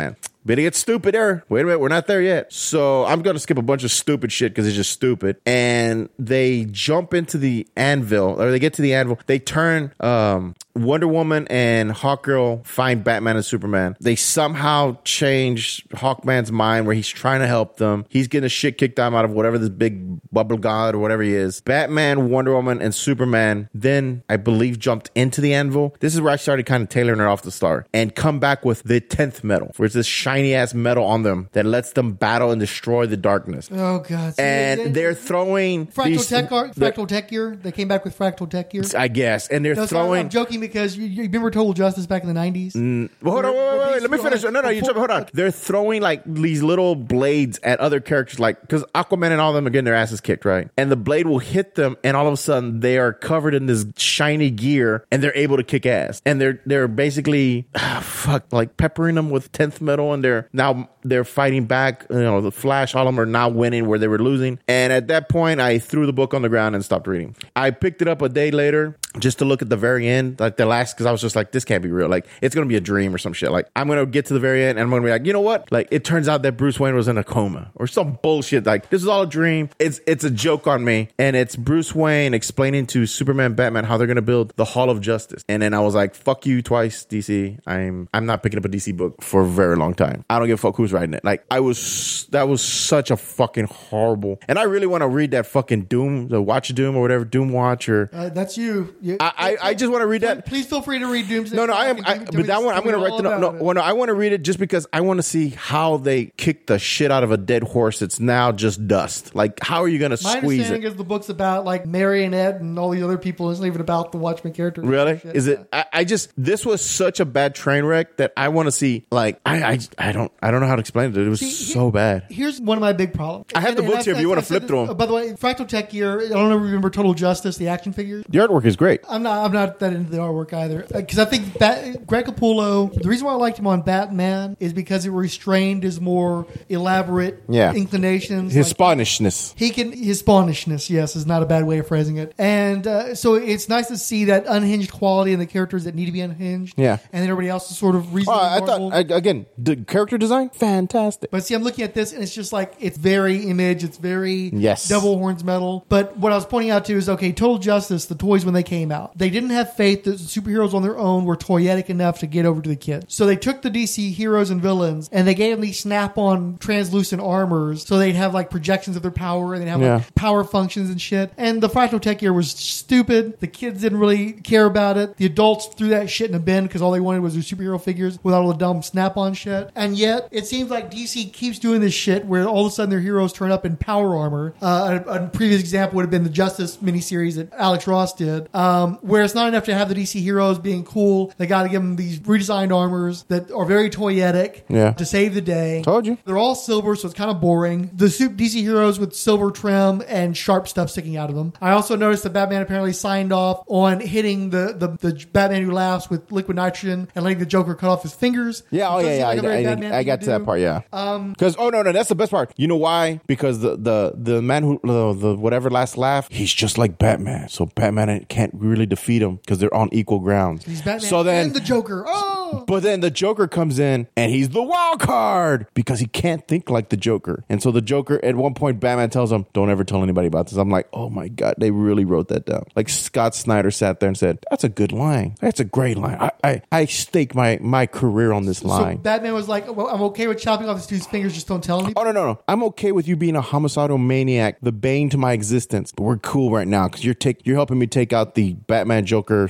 Better get stupid there. Wait a minute, we're not there yet. So I'm going to skip a bunch of stupid shit because it's just stupid. And they jump into the anvil, or they get to the anvil. They turn um, Wonder Woman and Hawkgirl find Batman and Superman. They somehow change Hawkman's mind where he's trying to help them. He's getting the shit kicked out of whatever this big bubble god or whatever he is. Batman, Wonder Woman, and Superman then, I believe, jumped into the anvil. This is where I started kind of tailoring it off the start and come back with the tenth metal, where it's this shiny ass metal on them that lets them battle and destroy the darkness. Oh, God. So and they, they, they're throwing Fractal these, Tech Art, Fractal Tech Gear. They came back with Fractal Tech Gear. I guess. And they're no, throwing. Sorry, I'm joking because you, you remember Total Justice back in the nineties? Mm, well, hold on, wait, wait, wait, wait. Let me finish. No, no, you jump, hold on. They're throwing like these little blades at other characters, like because Aquaman and all of them are getting their asses kicked, right? And the blade will hit them, and all of a sudden they are covered in this shiny gear, and they're able to kick ass. And they're they're basically ah, fuck like peppering them with tenth metal, and they're now they're fighting back. You know, the Flash, all of them are now winning where they were losing. And at that point, I threw the book on the ground and stopped reading. I picked it up a day later just to look at the very end, like the last, because I was just like, this can't be real. Like, it's going to be a dream or some shit. Like, I'm going to get to the very end and I'm going to be like, you know what? Like, it turns out that Bruce Wayne was in a coma or some bullshit. Like, this is all a dream. It's it's a joke on me. And it's Bruce Wayne explaining to Superman, Batman, how they're going to build the Hall of Justice. And then I was like, fuck you twice, D C. I'm I'm not picking up a D C book for a very long time. I don't give a fuck who's writing it. Like, I was, that was such a fucking horrible. And I really want to read that fucking Doom, the Watch Doom or whatever, Doom Watch or. Uh, that's you. you I, I, I just want to read that. Please feel free to read Doomsday. No, no, I am. I, but that one, I'm going to write the no, no, well, no. I want to read it just because I want to see how they kick the shit out of a dead horse. It's now just dust. Like, how are you going to My squeeze understanding it? is the book's about like Marionette and all these other people. It's not even about the Watchmen characters. Really? Is it? I, I just this was such a bad train wreck that I want to see. Like, I, I, I don't, I don't know how to explain it. It was See, so here, bad. Here's one of my big problems. I have And- the and books here if I- you I- want I to flip said through this- them. By the way, Fractal Tech Gear. I don't know if you remember Total Justice, the action figures. The artwork is great. I'm not. I'm not that into the artwork either because I think Bat, Greg Capullo. The reason why I liked him on Batman is because it restrained his more elaborate Yeah. inclinations. His like, Spanishness. He can his Spawnishness, yes, is not a bad way of phrasing it. And uh, so it's nice to see that unhinged quality in the characters that need to be unhinged. Yeah. and then everybody else is sort of reasonably Oh, I normal. thought I, again the character design fantastic. But see, I'm looking at this, and it's just like it's very image, it's very Yes. Devil Horns metal. But what I was pointing out to is okay, Total Justice, the toys when they came out, they didn't have faith that superheroes on their own were toyetic enough to get over to the kids. So they took the D C heroes and villains, and they gave them these snap-on translucent armors, so they'd have like projections of their power, and they'd have Yeah. like power functions and shit. And the Fractal Tech Gear was stupid. The kids didn't really care about it. The adults threw that shit in a bin because all they wanted was their superhero figures without all the dumb snap-on shit. And yet, it seems like D C keeps doing this shit where all of a sudden their heroes turn up in power armor. Uh, a, a previous example would have been the Justice miniseries that Alex Ross did, um, where it's not enough to have the D C heroes being cool. They got to give them these redesigned armors that are very toyetic Yeah. to save the day. Told you. They're all silver, so it's kind of boring. The suit D C heroes with silver trim and sharp stuff sticking out of them. I also noticed that Batman apparently signed off on hitting the, the, the Batman Who Laughs with liquid nitrogen and letting the Joker cut off his fingers. Yeah, oh It doesn't yeah, seem yeah. like a very I, Batman I, I thing got to that do. part. Yeah. Um. Because oh no no that's the best part. You know why? Because the the the man who the, the whatever last laugh, he's just like Batman. So Batman can't really defeat him because they're on equal ground. He's Batman So then and the Joker. Oh! But then the Joker comes in and he's the wild card because he can't think like the Joker. And so the Joker, at one point, Batman tells him, don't ever tell anybody about this. I'm like, oh my God, they really wrote that down. Like Scott Snyder sat there and said, that's a good line. That's a great line. I I, I stake my, my career on this So line. Batman was like, well, I'm okay with chopping off this dude's fingers, just don't tell anybody. Oh, no, no, no. I'm okay with you being a homicidal maniac, the bane to my existence. But we're cool right now because you're take, you're helping me take out the Batman Joker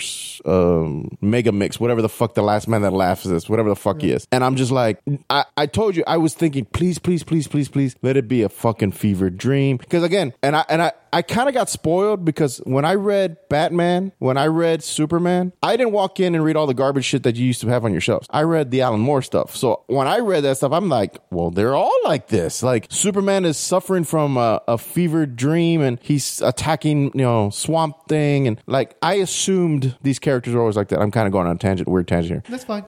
um, mega mix, whatever the fuck the last man that laughs is, whatever the fuck he is. And I'm just like, I, I told you, I was thinking, please, please, please, please, please, let it be a fucking fever dream. Because again, and I, and I, I kind of got spoiled because when I read Batman, when I read Superman, I didn't walk in and read all the garbage shit that you used to have on your shelves. I read the Alan Moore stuff. So when I read that stuff, I'm like, well, they're all like this. Like Superman is suffering from a, a fevered dream and he's attacking, you know, Swamp Thing. And like, I assumed these characters are always like that. I'm kind of going on a tangent, weird tangent here. That's fine.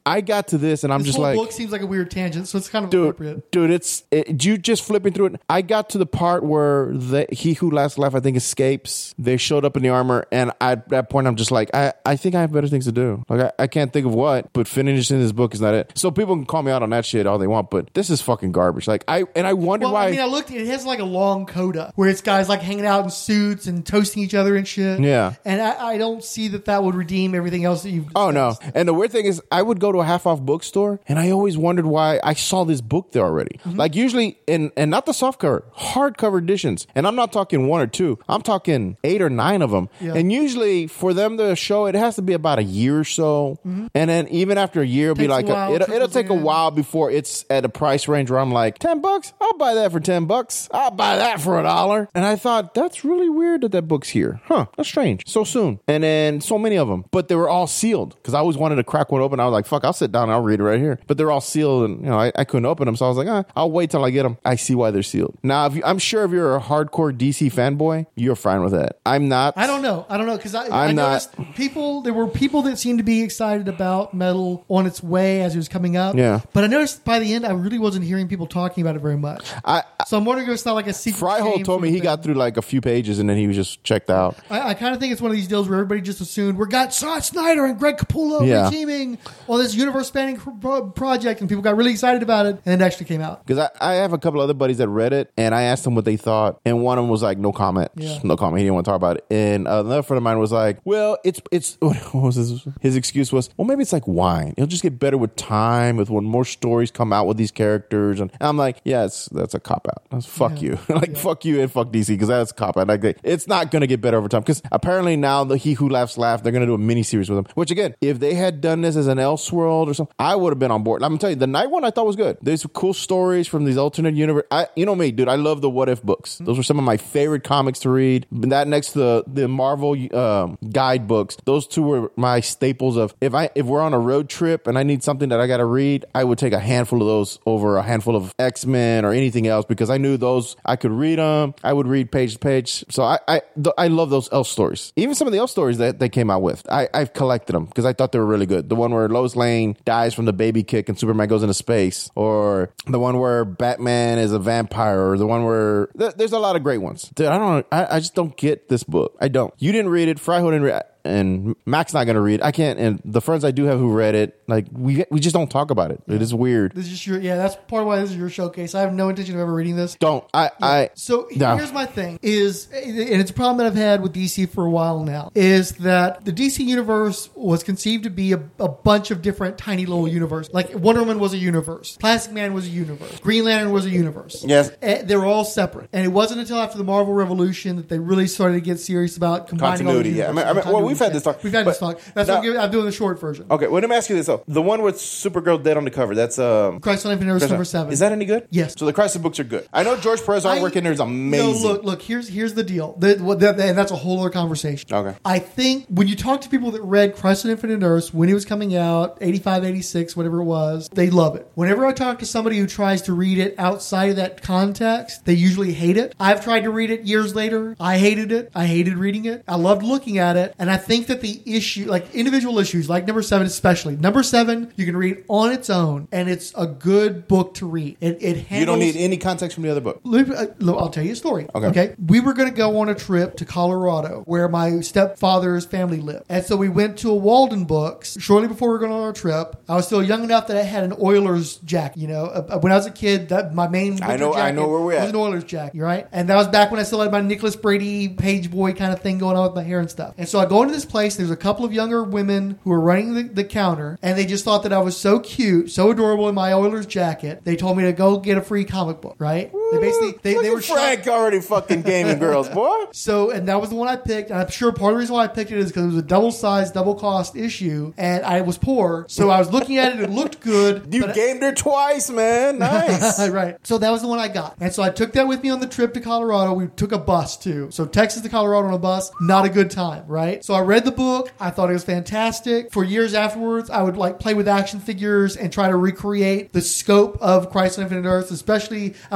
I got to this and I'm this just whole like, book seems like a weird tangent, so it's kind of dude, appropriate. dude, it's it, you just flipping through it. I got to the part where the he who last left, I think, escapes. They showed up in the armor, and I, at that point, I'm just like, I, I think I have better things to do. Like I, I can't think of what, but finishing this book is not it. So people can call me out on that shit all they want, but this is fucking garbage. Like I and I wonder Well, why. I mean, I looked. It has like a long coda where it's guys like hanging out in suits and toasting each other and shit. Yeah. and I, I don't see that that would redeem everything else that you've. Oh no! discussed. And the weird thing is, I would go to a half off bookstore, and I always wondered why I saw this book there already. Mm-hmm. Like usually, in and not the softcover, hardcover editions. And I'm not talking one or two. I'm talking eight or nine of them. Yeah. And usually, for them to show, it has to be about a year or so. Mm-hmm. And then even after a year, it'll be Takes a like a, while, it'll, it'll trickles take a in. while before it's at a price range where I'm like, ten bucks. I'll buy that for ten bucks. I'll buy that for a dollar. And I thought that's really weird that that book's here. Huh? That's strange. So soon. And then so many of them, but they were all sealed because I always wanted to crack one open. I was like, fuck, I'll sit down and I'll read it right here. But they're all sealed, and you know, I, I couldn't open them, so I was like, ah, I'll wait till I get them. I see why they're sealed. Now, if you, I'm sure if you're a hardcore D C fanboy, you're fine with that. I'm not. I don't know. I don't know because I, I I'm not- noticed people. There were people that seemed to be excited about Metal on its way as it was coming up. Yeah. But I noticed by the end, I really wasn't hearing people talking about it very much. I, So I'm wondering if it's not like a secret. Fryhold shame told me sort of he thing. got through like a few pages and then he was just checked out. I, I kind of think it's one of these deals where everybody just assumed we got Scott Snyder and Greg Capullo Yeah. reteaming on this universe-spanning pro- project, and people got really excited about it, and it actually came out. Because I, I have a couple other buddies that read it, and I asked them what they thought, and one of them was like, no comment. Yeah. No comment. He didn't want to talk about it. And another friend of mine was like, well, it's, it's, what was his, his excuse was, well, maybe it's like wine. It'll just get better with time, with when more stories come out with these characters. And I'm like, yeah, it's, that's a cop-out. That's fuck Yeah. you. like, Yeah. fuck you and fuck D C, because that's a cop-out. Like, they- it's not going to get better over time. Because apparently now, the He Who Laughs Laugh, they're going to do a mini-series with him. Which, again, if they had done this as an Elseworld or something, I would have been on board. I'm going to tell you, the night one I thought was good. There's some cool stories from these alternate universe. I, you know me, dude. I love the What If books. Those were some of my favorite comics to read. That next to the, the Marvel um, guidebooks, those two were my staples of if I if we're on a road trip and I need something that I got to read, I would take a handful of those over a handful of X-Men or anything else because I knew those I could read them. I would read page to page. So I I, th- I love those Elf stories. Even some of the Elf stories that they came out with, I, I've collected them because I thought they were really good. The one where Lois Lane dies from the baby kick and Superman goes into space, or the one where Batman is a vampire, or the one where th- there's a lot of great ones. Dude, I don't. I, I just don't get this book. I don't. You didn't read it. Fryhold didn't read it. And Mac's not going to read. I can't. And the friends I do have who read it, like we we just don't talk about it. It is weird. This is just your, yeah, that's part of why this is your showcase. I have no intention of ever reading this. Don't. I. I. So No. here's my thing is, and it's a problem that I've had with D C for a while now, is that the D C universe was conceived to be a, a bunch of different tiny little universes. Like Wonder Woman was a universe. Plastic Man was a universe. Green Lantern was a universe. Yes. And they were all separate. And it wasn't until after the Marvel Revolution that they really started to get serious about combining all the Continuity, yeah. I mean- universes. I mean, well, we've had this talk, We've had but- this talk. That's Now- what I'm, giving, I'm doing the short version. Okay. Well, let me ask you this though. The one with Supergirl dead on the cover. That's um. Crisis on Infinite Earths number seven. Is that any good? Yes. So the Crisis books are good. I know George Perez artwork in there is amazing. No, look, look. Here's here's the deal. The, what, that, and that's a whole other conversation. Okay. I think when you talk to people that read Crisis on Infinite Earths when it was coming out, eighty-five, eighty-six, whatever it was, they love it. Whenever I talk to somebody who tries to read it outside of that context, they usually hate it. I've tried to read it years later. I hated it. I hated reading it. I loved looking at it. And I think that the issue, like individual issues, like number seven especially, number seven you can read on its own, and it's a good book to read. It, it handles, You don't need any context from the other book. Let me- uh, look, I'll tell you a story. Okay. We were going to go on a trip to Colorado where my stepfather's family lived. And so we went to a Walden Books shortly before we were going on our trip. I was still young enough that I had an Oilers jacket. You know, uh, when I was a kid, that my main I know- winter I know jacket where we're at. was an Oilers jacket, right? And that was back when I still had my Nicholas Brady page boy kind of thing going on with my hair and stuff. And so I go into this place. There's a couple of younger women who were running the, the counter, and they just thought that I was so cute, so adorable in my Oilers jacket. They told me to go get a free comic book, right? They basically they, Look they at were Frank shocked. already fucking gaming girls, boy. So, and that was the one I picked. And I'm sure part of the reason why I picked it is because it was a double size, double cost issue, and I was poor. So I was looking at it, it looked good. You but gamed her twice, man. Nice. right. So that was the one I got. And so I took that with me on the trip to Colorado. We took a bus too. So Texas to Colorado on a bus, not a good time, right? So I read the book. I thought it was fantastic. For years afterwards, I would like play with action figures and try to recreate the scope of Crisis on Infinite Earths. Especially, I would try to have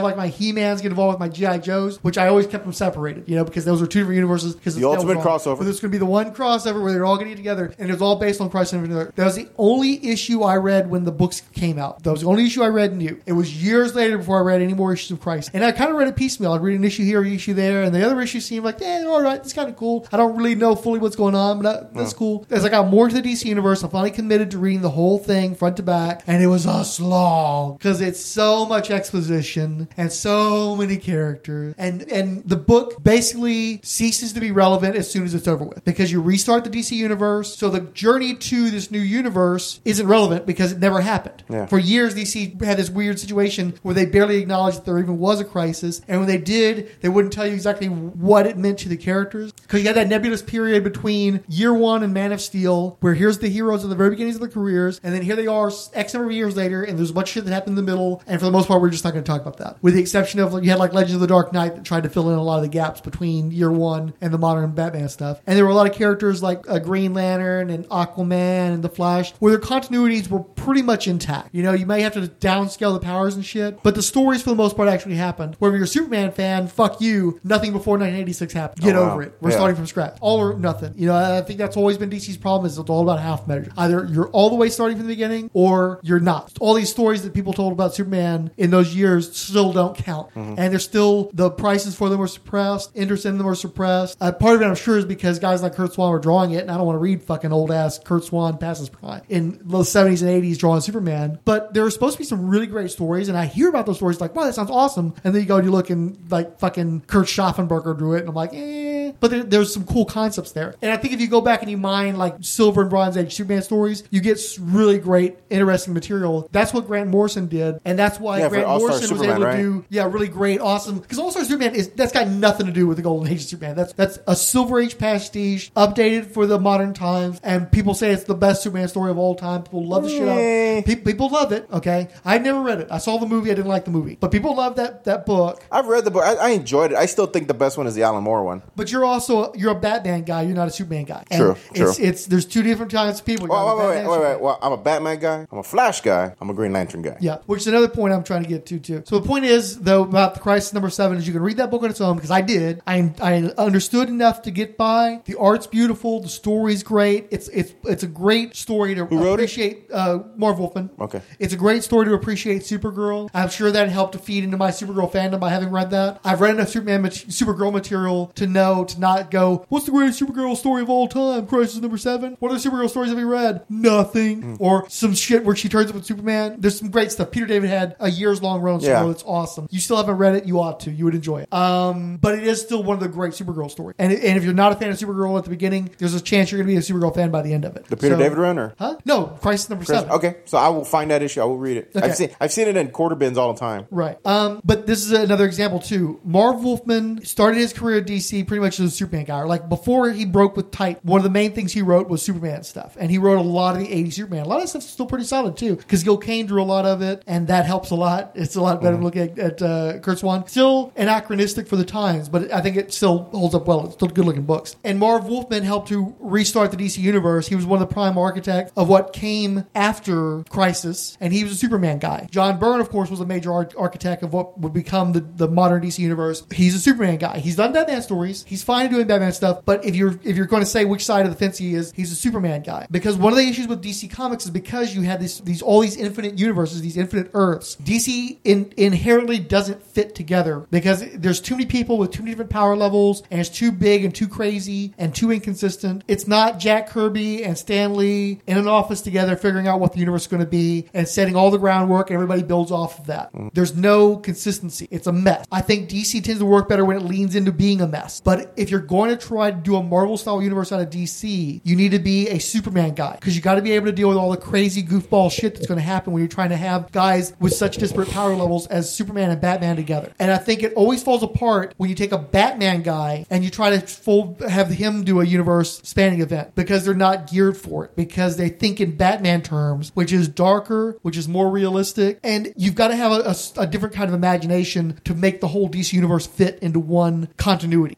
like my He-Mans get involved with my G I. Joes, which I always kept them separated, you know, because those were two different universes. Because the, the ultimate crossover. But this is going to be the one crossover where they're all going to get together, and it's all based on Crisis on Infinite Earth. That was the only issue I read when the books came out. That was the only issue I read new. It was years later before I read any more issues of Crisis. And I kind of read it piecemeal. I'd read an issue here, an issue there, and the other issues seemed like, yeah, all right, it's kind of cool. I don't really know fully what's going on, but that, that's no. cool. As I got more into the D C universe, I finally committed to reading the whole thing front to back, and it was a slog because it's so much exposition and so many characters. And, and the book basically ceases to be relevant as soon as it's over with because you restart the D C universe. So the journey to this new universe isn't relevant because it never happened. Yeah. For years, D C had this weird situation where they barely acknowledged that there even was a crisis. And when they did, they wouldn't tell you exactly what it meant to the characters. Because you had that nebulous period between year one and Man of Steel, where here's the heroes at the very beginnings of their careers, and then here they are X number of years later, and there's a bunch of shit that happened in the middle, and for the most part, we're just not going to talk about that. With the exception of, you had like Legends of the Dark Knight that tried to fill in a lot of the gaps between year one and the modern Batman stuff. And there were a lot of characters like uh, Green Lantern and Aquaman and The Flash, where their continuities were pretty much intact. You know, you may have to downscale the powers and shit, but the stories for the most part actually happened. Where if you're a Superman fan, fuck you, nothing before nineteen eighty-six happened. Get oh, wow. over it. We're yeah. starting from scratch. All or nothing. You know, I think that's always been D C's problem is it's all about half measures. Either you're all the way starting from the beginning or you're not. All these stories that people told about Superman in those years still don't count. Mm-hmm. And they're still, the prices for them were suppressed, interest in them were suppressed. Uh, part of it, I'm sure, is because guys like Kurt Swan were drawing it, and I don't want to read fucking old ass Kurt Swan past his prime in the seventies and eighties drawing Superman. But there were supposed to be some really great stories, and I hear about those stories like, wow, that sounds awesome. And then you go and you look and like fucking Kurt Schaffenberger drew it, and I'm like, eh. But there, there's some cool concepts there. And I think if you go back and you mine like Silver and Bronze Age Superman stories, you get really great, interesting material. That's what Grant Morrison did, and that's why yeah, Grant Morrison was Superman, able to right? do, yeah, really great, awesome. Because All-Star Superman is that's got nothing to do with the Golden Age of Superman. That's that's a Silver Age pastiche, updated for the modern times, and people say it's the best Superman story of all time. People love the shit out of it. People, people love it. Okay, I never read it. I saw the movie. I didn't like the movie, but people love that that book. I've read the book. I, I enjoyed it. I still think the best one is the Alan Moore one. But you're also you're a Batman guy. You're not a Superman guy. And true. True. It's, it's there's two different types of people. Well, wait, wait, wait, wait, wait. Well, I'm a Batman guy. I'm a Flash guy. I'm a Green Lantern guy. Yeah, which is another point I'm trying to get to too. So the point is, though, about the Crisis Number Seven is you can read that book on its own because I did. I I understood enough to get by. The art's beautiful. The story's great. It's it's it's a great story to Who wrote appreciate. It? Uh, Marv Wolfman. Okay. It's a great story to appreciate Supergirl. I'm sure that helped to feed into my Supergirl fandom by having read that. I've read enough Superman mat- Supergirl material to know to not go, what's the greatest Supergirl story of all time? Crisis Number Seven. What other Supergirl stories have you read? Nothing. Mm. Or some shit where she turns up with Superman. There's some great stuff. Peter David had a years long run on Supergirl. Yeah. It's awesome. You still haven't read it, you ought to. You would enjoy it. Um, but it is still one of the great Supergirl stories. And, and if you're not a fan of Supergirl at the beginning, there's a chance you're going to be a Supergirl fan by the end of it. The Peter so, David run, or? Huh? No, Crisis Number Crisis, Seven. Okay, so I will find that issue. I will read it. Okay. I've seen I've seen it in quarter bins all the time. Right. Um, but this is another example too. Marv Wolfman started his career at D C pretty much as a Superman guy. Like before he broke with Type, one of the main things he wrote was Superman stuff. And he wrote a lot of the eighties Superman. A lot of stuff's still pretty solid too. Because Gil Kane drew a lot of it, and that helps a lot. It's a lot better mm-hmm. than looking at, at uh, Kurt Swan. Still anachronistic for the times, but I think it still holds up well. It's still good looking books. And Marv Wolfman helped to restart the D C universe. He was one of the prime architects of what came after Crisis, and he was a Superman guy. John Byrne, of course, was a major ar- architect of what would become the, the modern D C universe. He's a Superman guy. He's done Batman stories. He's fine doing Batman stuff, but if you're if you're going to say which side of the fence he is, he's a Superman guy. Because one of the issues with D C Comics is because you had this, these all these infinite universes, these infinite Earths, D C in, inherently doesn't fit together because there's too many people with too many different power levels, and it's too big and too crazy and too inconsistent. It's not Jack Kirby and Stan Lee in an office together figuring out what the universe is going to be and setting all the groundwork, and everybody builds off of that. Mm. There's no consistency. It's a mess. I think D C tends to work better when it leans into being a mess. But if you're going to try to do a Marvel-style universe out of D C, you need to be a Superman guy because you got to be able to deal with all the crazy goofball shit that's going to happen when you're trying to have guys with such disparate power levels as Superman and Batman together. And I think it always falls apart when you take a Batman guy and you try to full, have him do a universe spanning event because they're not geared for it, because they think in Batman terms, which is darker, which is more realistic, and you've got to have a, a, a different kind of imagination to make the whole D C universe fit into one continuity. And Batman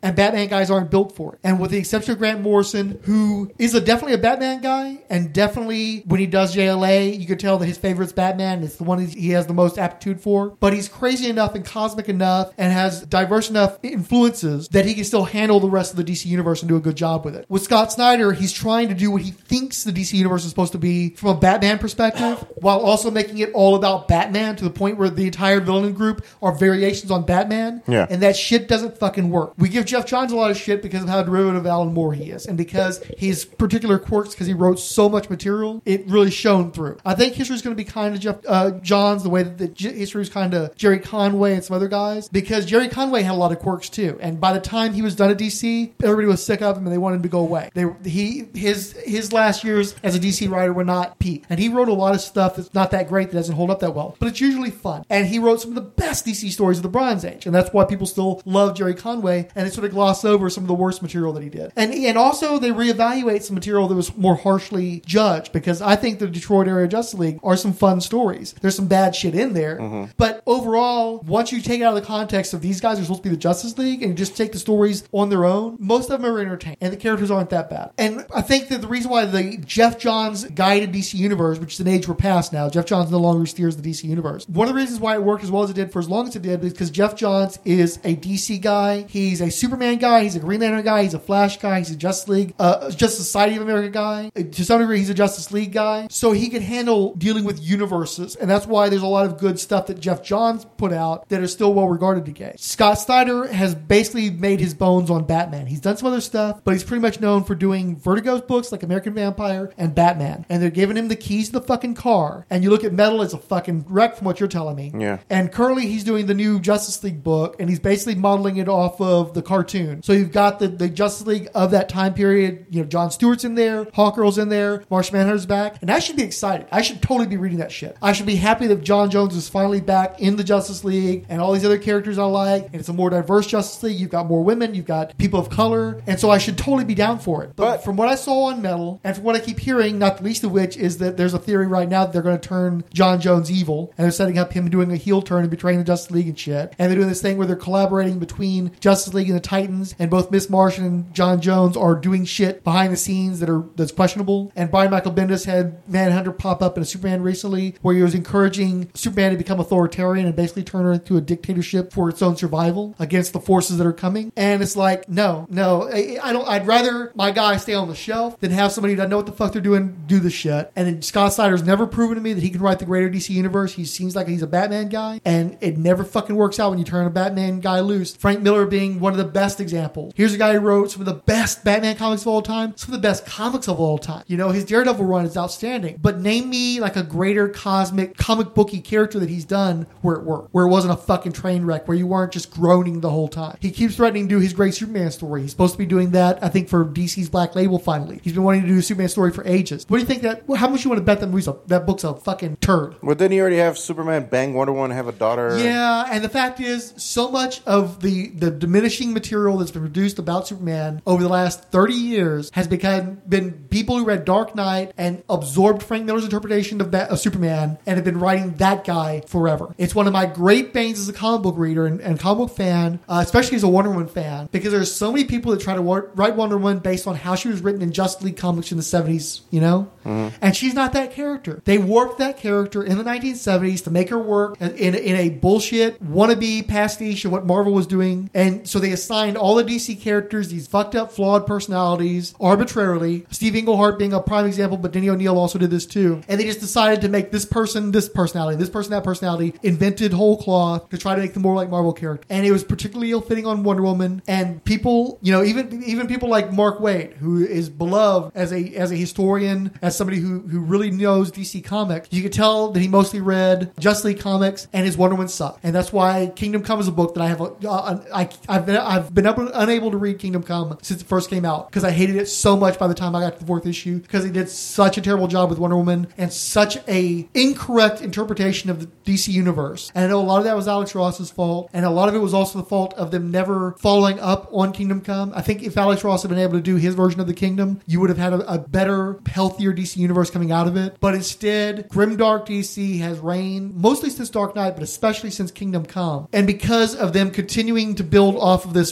Batman guys aren't built for it. And with the exception of Grant Morrison, who is a, definitely a Batman guy, and definitely when he does J L A, you could tell that his favorite's Batman. It's the one he has the most aptitude for. But he's crazy enough and cosmic enough and has diverse enough influences that he can still handle the rest of the D C universe and do a good job with it. With Scott Snyder, he's trying to do what he thinks the D C universe is supposed to be from a Batman perspective, while also making it all about Batman to the point where the entire villain group are variations on Batman. Yeah. And that shit doesn't fucking work. We give Jeff Johns a lot of shit because of how derivative of Alan Moore he is. And because his particular quirks, because he wrote so much material, it really shone through. I think history's going to be kind of Jeff uh, Johns the way that the J- history's kind of Jerry Conway and some other guys, because Jerry Conway had a lot of quirks too. And by the time he was done at D C, everybody was sick of him and they wanted him to go away. They he his his last years as a D C writer were not peak. And he wrote a lot of stuff that's not that great, that doesn't hold up that well. But it's usually fun. And he wrote some of the best D C stories of the Bronze Age. And that's why people still love Jerry Conway, and they sort of gloss over some of the worst material that he did. And and also they reevaluate some material that was more harshly judged, because I think the Detroit Area Justice League are some fun stories. There's some bad shit in there. Mm-hmm. But overall, once you take it out of the context of these guys are supposed to be the Justice League and you just take the stories on their own, most of them are entertaining. And the characters aren't that bad. And I think that the reason why the Jeff Johns guided D C Universe, which is an age we're past now, Jeff Johns no longer steers the D C Universe. One of the reasons why it worked as well as it did for as long as it did is because Jeff Johns is a D C guy. He's a Superman guy. He's a Green Lantern guy. He's a Flash guy. He's a Justice League, uh, Justice Society of America guy. To some degree, he's a Justice League guy. So he can handle dealing with universes. And that's why there's a lot of good stuff that Jeff Johns put out that are still well regarded today. Scott Snyder has basically made his bones on Batman. He's done some other stuff, but he's pretty much known for doing Vertigo's books like American Vampire and Batman. And they're giving him the keys to the fucking car. And you look at Metal as a fucking wreck from what you're telling me. Yeah. And currently he's doing the new Justice League book, and he's basically modeling it off of the cartoon. So you've got the, the Justice League of that time period. You know, John Stewart's in there, Hawkgirl's in there, Martian Manhunter's back. And I should be excited. I should totally be reading that shit. I should be happy that John Jones is finally back in the Justice League and all these other characters I like. And it's a more diverse Justice League. You've got more women. You've got people of color. And so I should totally be down for it. But, but from what I saw on Metal, and from what I keep hearing, not the least of which is that there's a theory right now that they're going to turn John Jones evil. And they're setting up him doing a heel turn and betraying the Justice League and shit. And they're doing this thing where they're collaborating between Justice League and the Titans. And both Miss Martian and John Jones are doing shit behind the scenes that are that's questionable. And Brian Michael Bendis had Manhunter pop up in a Superman recently where he was encouraging Superman to become authoritarian and basically turn her into a dictatorship for its own survival against the forces that are coming. And it's like, no, no, I, I don't. I'd rather my guy stay on the shelf than have somebody who doesn't know what the fuck they're doing do the shit. And Scott Snyder's never proven to me that he can write the greater D C universe. He seems like he's a Batman guy, and it never fucking works out when you turn a Batman guy loose. Frank Miller being one of the best examples. Here's a guy who wrote some of the best Batman comics of all time, some of the best comics of all time. You know, his Daredevil run is outstanding. But name me like a greater cosmic comic booky character that he's done where it worked, where it wasn't a fucking train wreck, where you weren't just groaning the whole time. He keeps threatening to do his great Superman story. He's supposed to be doing that, I think, for D C's Black Label finally. He's been wanting to do a Superman story for ages. What do you think that, how much you want to bet that movie's a, that book's a fucking turd? Well, didn't he already have Superman bang Wonder Woman, have a daughter? Yeah, and the fact is, so much of the, the diminishing material that's been produced about Superman over the last thirty years has become, been people who read Dark Knight and absorbed Frank Miller's interpretation of, Bat, of Superman and have been writing that guy forever. It's one of my great banes as a comic book reader and, and comic book fan, uh, especially as a Wonder Woman fan, because there's so many people that try to wa- write Wonder Woman based on how she was written in Justice League comics in the seventies, you know? Mm-hmm. And she's not that character. They warped that character in the nineteen seventies to make her work in, in, in a bullshit wannabe pastiche of what Marvel was doing. And so they assigned all the D C characters these fucked up, flawed personalities arbitrarily. Steve Englehart being a prime example, but Denny O'Neil also did this too. And they just decided to make this person this personality, this person that personality, invented whole cloth to try to make them more like Marvel characters. And it was particularly ill-fitting on Wonder Woman. And people, you know, even even people like Mark Waid, who is beloved as a as a historian, as somebody who, who really knows D C comics, you could tell that he mostly read Justice League comics, and his Wonder Woman sucked. And that's why Kingdom Come is a book that I have. A, uh, I, I've been I've been able, unable to read Kingdom Come since it first came out because I hated it so much by the time I got to the fourth issue because he did such a terrible job with Wonder Woman and such a incorrect interpretation of the D C universe. And I know a lot of that was Alex Ross's fault, and a lot of it was also the fault of them never following up on Kingdom Come. I think if Alex Ross had been able to do his version of the Kingdom, you would have had a, a better, healthier D C universe coming out of it. But instead, grimdark D C has reigned mostly since Dark Knight, but especially since Kingdom Come. And because of them continuing to build off of this fruit from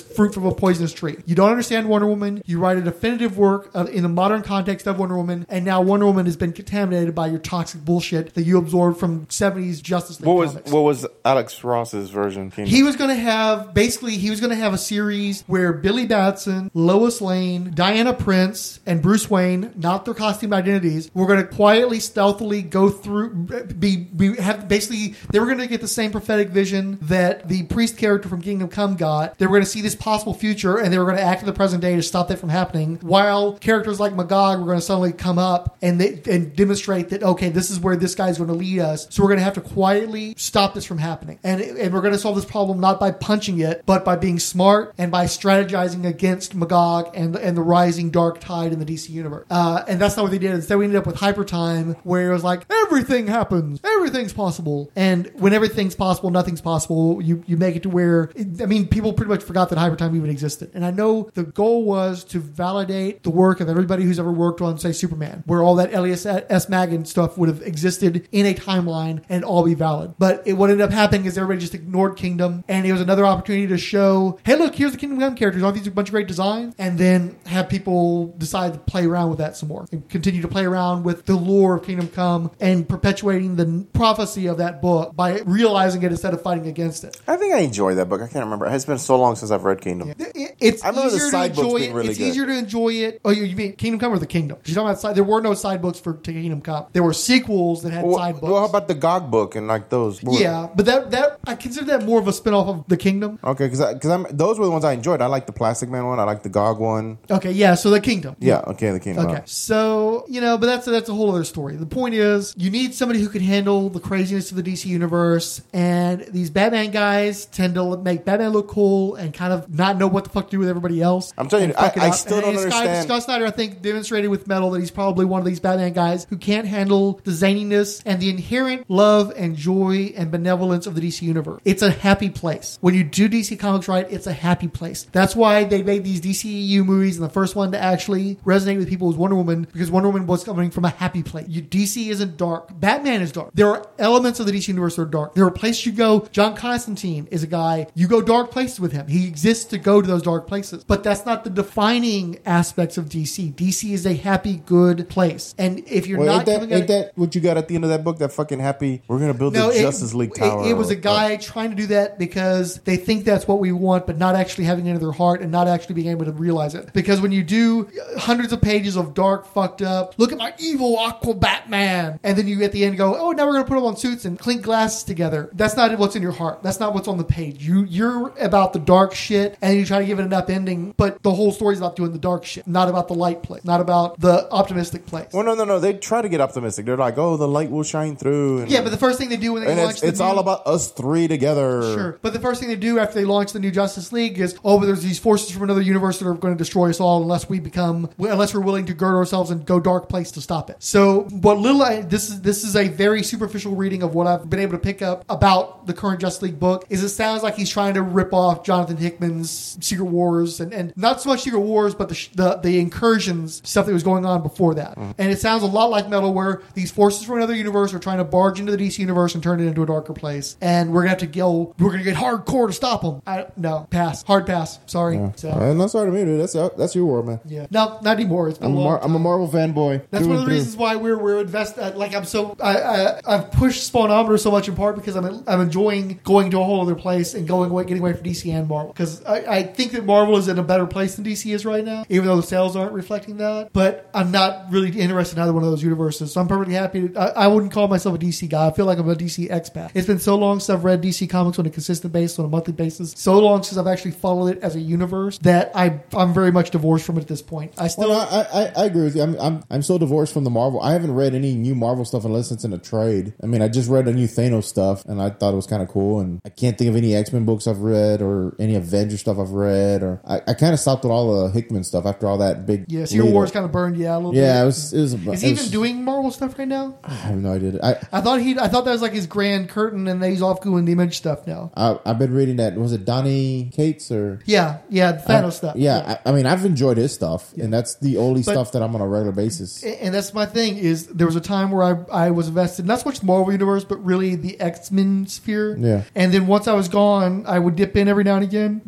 of a poisonous tree. You don't understand Wonder Woman. You write a definitive work of, in the modern context of Wonder Woman, and now Wonder Woman has been contaminated by your toxic bullshit that you absorbed from seventies Justice League What was comics. what was Alex Ross's version? He was going to have, basically, he was going to have a series where Billy Batson, Lois Lane, Diana Prince, and Bruce Wayne, not their costume identities, were going to quietly, stealthily go through, be, be have basically, they were going to get the same prophetic vision that the priest character from Kingdom Come got. They were going to see this possible future, and they were going to act in the present day to stop that from happening, while characters like Magog were going to suddenly come up and they, and demonstrate that, okay, this is where this guy's going to lead us, so we're going to have to quietly stop this from happening. And, and we're going to solve this problem not by punching it, but by being smart and by strategizing against Magog and, and the rising dark tide in the D C universe. Uh, and that's not what they did. Instead, we ended up with Hyper Time, where it was like, everything happens, everything's possible. And when everything's possible, nothing's possible, you, you make it to where, I mean, people pretty much forgot that Hyper Time even existed. And I know the goal was to validate the work of everybody who's ever worked on, say, Superman, where all that Elias S. Magan stuff would have existed in a timeline and all be valid. But it, what ended up happening is everybody just ignored Kingdom, and it was another opportunity to show, hey, look, here's the Kingdom Come characters, all these a bunch of great designs, and then have people decide to play around with that some more and continue to play around with the lore of Kingdom Come and perpetuating the prophecy of that book by realizing it instead of fighting against it. I think I enjoyed that book. I can't remember. It's been so long since I've read Kingdom. Yeah. It, it's I remember the easier side to books enjoy being it. really It's good. easier to enjoy it. Oh, you, you mean Kingdom Come or the Kingdom? You're talking about side. There were no side books for to Kingdom Come. There were sequels that had Well, side books. well, how about the G O G book and like those? Yeah, but that that I consider that more of a spin-off of the Kingdom. Okay, because because I'm those were the ones I enjoyed. I like the Plastic Man one. I like the G O G one. Okay, yeah, so the Kingdom. Yeah, okay, the Kingdom. Okay, so, you know, but that's that's a whole other story. The point is, you need somebody who can handle the craziness of the D C universe, and these Batman guys tend to make Batman look cool and kind of not know what the fuck to do with everybody else. I'm telling and you, I- fuck it I up. still And don't Scott, understand- Scott Snyder, I think, demonstrated with Metal that he's probably one of these Batman guys who can't handle the zaniness and the inherent love and joy and benevolence of the D C universe. It's a happy place. When you do D C Comics right, it's a happy place. That's why they made these D C E U movies, and the first one to actually resonate with people was Wonder Woman, because Wonder Woman was coming from a happy place. You, D C isn't dark. Batman is dark. There are elements of the D C universe that are dark. There are places you go. John Constantine is a guy, you go dark places with him. He exists to go to those dark places. But that's not the defining aspects of D C. D C is a happy, good place. And if you're Well, not ain't that, coming at ain't that what you got at the end of that book? That fucking happy, we're going to build the it- Justice League tower. It, it was a or- guy trying to do that because they think that's what we want, but not actually having it in their heart and not actually being able to realize it. Because when you do hundreds of pages of dark, fucked up, look at my evil Aqua Batman, and then you at the end go, oh, now we're going to put them on suits and clink glasses together. That's not what's in your heart. That's not what's on the page. You, you're about the dark shit, and you try to give it an up ending, but the whole story is about doing the dark shit, not about the light place, not about the optimistic place. Well, no, no, no. They try to get optimistic. They're like, oh, the light will shine through. And, Yeah, but the first thing they do when they and launch it's, the it's new- all about us three together. Sure. But the first thing they do after they launch the new Justice League is, oh, but there's these forces from another universe that are going to destroy us all unless we become, unless we're willing to gird ourselves and go dark place to stop it. So what little I, this is, this is a very superficial reading of what I've been able to pick up about the current Justice League book, is it sounds like he's trying to rip off Jonathan Hickman's Secret Wars and, and not so much Secret Wars, but the, sh- the, the incursions stuff that was going on before that. Mm. And it sounds a lot like Metal, where these forces from another universe are trying to barge into the D C universe and turn it into a darker place. And we're going to have to go, we're going to get hardcore to stop them. I, no, pass. Hard pass. Sorry. Yeah. So, Uh, not sorry to me, dude. That's that's your world, man. yeah. No, not anymore. It's been I'm a, a long Mar- I'm a Marvel fanboy. That's through one of and the through. reasons why we're we're invested. Like I'm so I, I I've pushed Spawnometer so much in part because I'm I'm enjoying going to a whole other place and going away, getting away from D C and Marvel, because I, I think that Marvel is in a better place than D C is right now, even though the sales aren't reflecting that. But I'm not really interested in either one of those universes, so I'm perfectly happy. To, I, I wouldn't call myself a D C guy. I feel like I'm a D C expat. It's been so long since I've read D C comics on a consistent basis, on a monthly basis. So long since I've actually followed it as a universe that I I'm very much divorced from it at this point. I still. Well, I, I, I agree with you. I'm, I'm I'm so divorced from the Marvel. I haven't read any new Marvel stuff unless it's in a trade. I mean, I just read a new Thanos stuff, and I thought it was kind of cool. And I can't think of any X-Men books I've read or any Avenger stuff I've read. Or I, I kind of stopped with all the Hickman stuff after all that big. Yeah, Secret lead Wars up. kind of burned you out a little Yeah, bit. it was. It was. Is it he was- even doing Marvel stuff right now? I have no idea. I, I thought he, I thought that was like his grand curtain, and that he's off doing the Image stuff now. I I've been reading that. Was it Donnie Cates or? Yeah, yeah, the Thanos I- stuff. Yeah, I, I mean, I've enjoyed his stuff, and that's the only But- stuff that I'm on a regular basis. A- and that's my thing. Is there was a time where I I was invested not so much in the Marvel universe, but really the X Men sphere. Yeah. And then once I was gone, I would dip in every now and again. But it was a case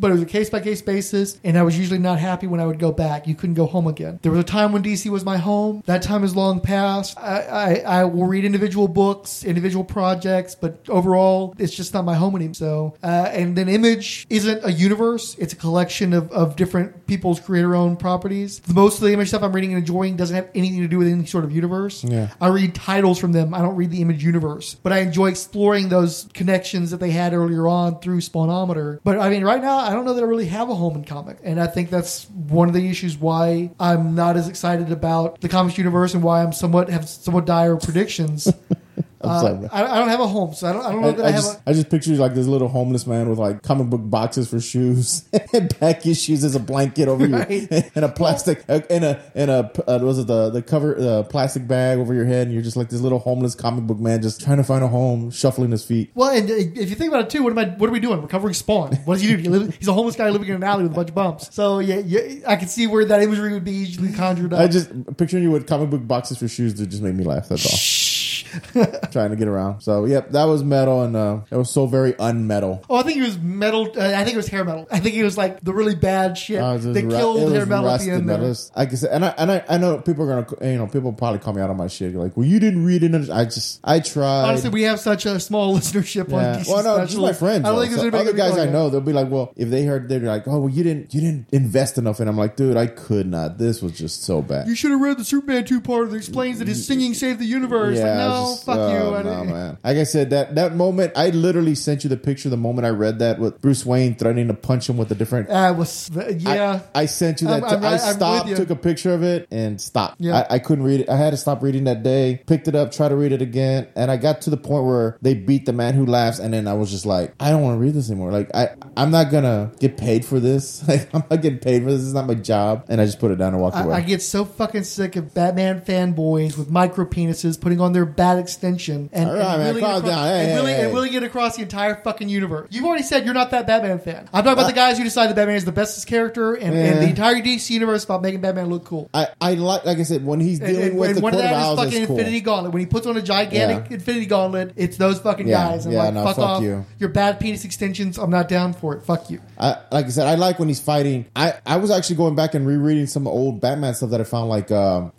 case by case basis, and I was usually not happy when I would go back. You couldn't go home again. There was a time when D C was my home. That time is long past. I, I, I will read individual books, individual projects, but overall, it's just not my home anymore. So, uh, and then Image isn't a universe. It's a collection of, of different people's creator-owned properties. Most of the Image stuff I'm reading and enjoying doesn't have anything to do with any sort of universe. Yeah. I read titles from them. I don't read the Image universe. But I enjoy exploring those connections that they had earlier on through Spawnometer. But I mean, right now, I don't know that I really have a home in comic. And I think that's one of the issues why I'm not as excited about the comics universe and why I'm somewhat have somewhat dire predictions. Uh, I, I don't have a home, so I don't, I don't know I, that I I, have just, a... I just picture like this little homeless man with like comic book boxes for shoes and back issues as a blanket over Right. your and a plastic and a and a uh, was it the the cover uh, plastic bag over your head, and you're just like this little homeless comic book man just trying to find a home, shuffling his feet. Well, and if you think about it too, what am I? What are we doing? We're covering Spawn. What does he do? He live, he's a homeless guy living in an alley with a bunch of bumps. So yeah, yeah, I can see where that imagery would be easily conjured up. I just picturing you with comic book boxes for shoes that just made me laugh. That's all. Trying to get around. So yep, that was metal, and uh, it was so very unmetal. Oh, I think it was metal. Uh, I think it was hair metal. I think it was like the really bad shit Uh, it was that ru- killed it was hair metal at the rusted end. metal. There. It's- Like I said, and I and I, I know people are gonna, you know, people probably call me out on my shit. You're like, well, you didn't read it. I just, I tried. Honestly, we have such a small listenership on Yeah. D C Well, no, Special. just my friends. I don't though. think there's So anybody other gonna guys be I like know, they'll be like, well, if they heard, they're like, oh, well, you didn't, you didn't invest enough in. I'm like, dude, I could not. This was just so bad. You should have read the Superman two part that explains that his singing saved the universe. Yeah, like, I no, just- fuck oh, you. I no, didn't- man. Like I said, that that moment, I literally sent you the picture. The moment I read that with Bruce Wayne threatening to punch him with a different. I was, yeah. I, I sent you that. I'm- I'm I right- I'm stopped, with you. took a picture of it, and stopped. Yeah. I, I couldn't read it. I had to stop reading that day. Picked it up, tried to read it again, and I got to the point where they beat The Man Who Laughs, and then I was just like, I don't want to read this anymore. Like I, I'm not gonna get paid for this. Like I'm not getting paid for this. This is not my job. And I just put it down and walked I, away. I get so fucking sick of Batman fanboys with micro penises putting on their bat extension and, All right, and man, willing, calm it across, down. Hey, and, hey, willing, hey. and willing it across the entire fucking universe. You've already said you're not that Batman fan. I'm talking about the guys who decide that Batman is the bestest character and, and Yeah. the entire D C universe about making Batman look cool. I, I like, like I said, when he's And, dealing and, with and the one of Court of that is Owls, fucking it's cool. Infinity Gauntlet. When he puts on a gigantic Yeah. Infinity Gauntlet, it's those fucking Yeah, guys. I'm yeah, like, no, fuck, fuck off. you. Your bad penis extensions, I'm not down for it. Fuck you. I, like I said, I like when he's fighting. I, I was actually going back and rereading some old Batman stuff that I found, like um,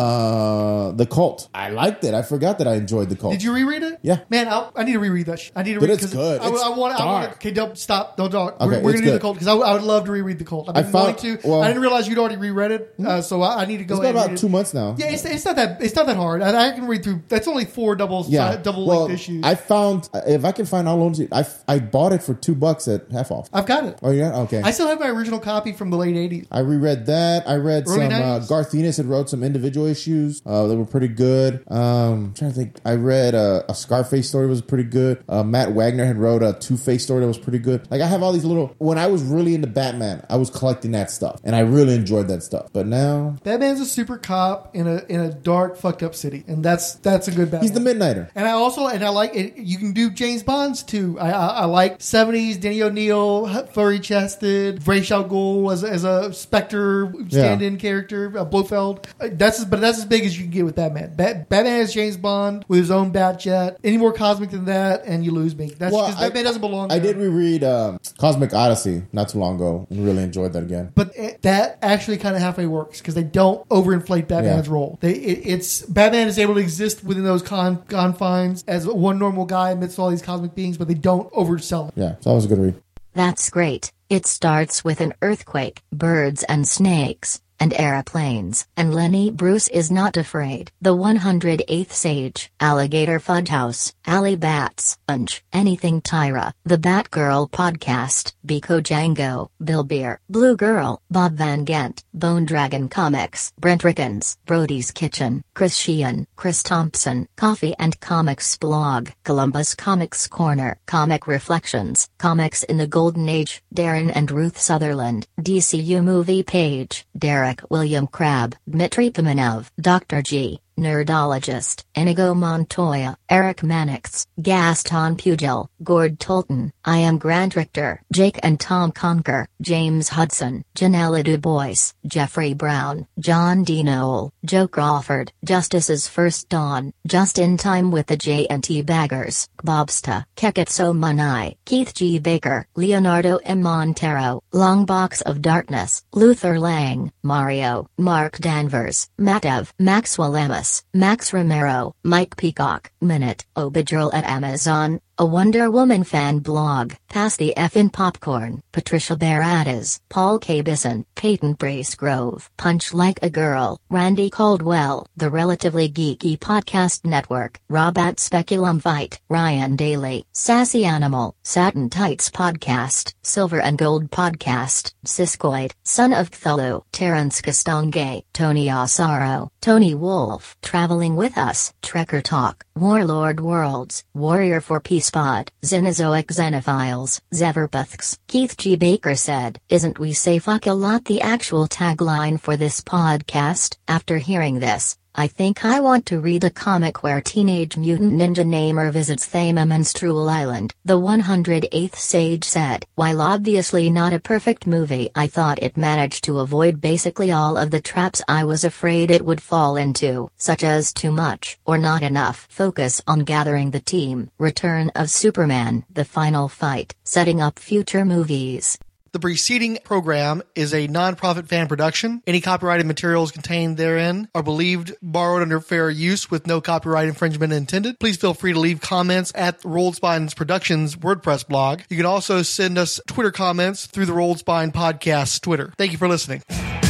uh, The Cult. I liked it. I forgot that I enjoyed The Cult. Did you reread it? Yeah. Man, I'll, I need to reread that. Shit. I need to Dude, read it's good. I, It's I want. I want. dark. Okay, don't stop. Don't talk. Okay, we're we're it's gonna do the good. Cult because I, would- I would love to reread the Cult. I've I been found- wanting to. well- I didn't realize you'd already reread it, uh, so I, I need to go. It's been ahead and about read it. two months now. Yeah, it's, it's not that it's not that hard. I, I can read through. That's only four double Yeah, si- double well, length issues. I found if I can find how long I I bought it for two bucks at half off. I've got it. Oh yeah, okay. I still have my original copy from the late eighties. I reread that. I read Early some. Uh, nineties? Garth Ennis had wrote some individual issues. Uh, they were pretty good. Um, I'm trying to think. I read uh, a Scarface story was pretty good. Uh, Matt Wagner had wrote a Two Face story that was pretty good. Like I have all these little. When I was really into Batman, I was collecting that stuff, and I really enjoyed that stuff. But now Batman's a super cop in a in a dark, fucked up city, and that's that's a good Batman. he's the Midnighter. And I also and I like it. You can do James Bonds too. I I, I like seventies Denny O'Neil, furry chested, Ra's al Ghul as as a Spectre stand-in character, uh, Blofeld. Uh, That's as, but that's as big as you can get with Batman. Bat, Batman is James Bond with his own bat jet. Any more cosmic than that, and you lose me. That's because I- Batman doesn't belong. I there. did reread um, Cosmic Odyssey not too long ago and really enjoyed that again. But it, that actually kind of halfway works because they don't overinflate Batman's Yeah. role. They it, it's Batman is able to exist within those con, confines as one normal guy amidst all these cosmic beings, but they don't oversell it. Yeah, so that was a good read. That's great. It starts with an earthquake, birds and snakes, and aeroplanes. And Lenny Bruce is not afraid. The one hundred eighth Sage, Alligator Fudhouse, Alley Bats, Unch, Anything Tyra, The Batgirl Podcast, Biko Django, Bill Beer, Blue Girl, Bob Van Gent, Bone Dragon Comics, Brent Rickens, Brody's Kitchen, Chris Sheehan, Chris Thompson, Coffee and Comics Blog, Columbus Comics Corner, Comic Reflections, Comics in the Golden Age, Darren and Ruth Sutherland, D C U Movie Page, Derek William Crabb, Dmitry Pimenov, Doctor G, Nerdologist, Inigo Montoya, Eric Mannix, Gaston Pugil, Gord Tolton, I am Grant Richter, Jake and Tom Conker, James Hudson, Janella Dubois, Jeffrey Brown, John D. Noel, Joe Crawford, Justice's First Dawn, Just in Time with the J and T Baggers, Bobsta, Keketso Manai, Keith G. Baker, Leonardo M. Montero, Long Box of Darkness, Luther Lang, Mario, Mark Danvers, Matev, Maxwell Emmis, Max Romero, Mike Peacock, Minute, Obidril at Amazon, a Wonder Woman fan blog, Pass the Effin' Popcorn, Patricia Baradas, Paul K. Bisson, Peyton Bracegrove, Punch Like a Girl, Randy Caldwell, The Relatively Geeky Podcast Network, Rob at Speculum Fight, Ryan Daly, Sassy Animal, Satin Tights Podcast, Silver and Gold Podcast, Siskoid, Son of Cthulhu, Terence Castongue, Tony Asaro, Tony Wolf, Traveling With Us, Trekker Talk, Warlord Worlds, Warrior for Peace Pod, Xenozoic Xenophiles, Zeverpuths. Keith G. Baker said, "Isn't we say fuck a lot the actual tagline for this podcast?" After hearing this, I think I want to read a comic where Teenage Mutant Ninja Namer visits Thema Menstrual Island. The one hundred eighth Sage said, "While obviously not a perfect movie, I thought it managed to avoid basically all of the traps I was afraid it would fall into, such as too much or not enough focus on gathering the team, Return of Superman, the final fight, setting up future movies." The preceding program is a non-profit fan production. Any copyrighted materials contained therein are believed borrowed under fair use with no copyright infringement intended. Please feel free to leave comments at Rolled Spines Productions WordPress blog. You can also send us Twitter comments through the Rolled Spine Podcast Twitter. Thank you for listening.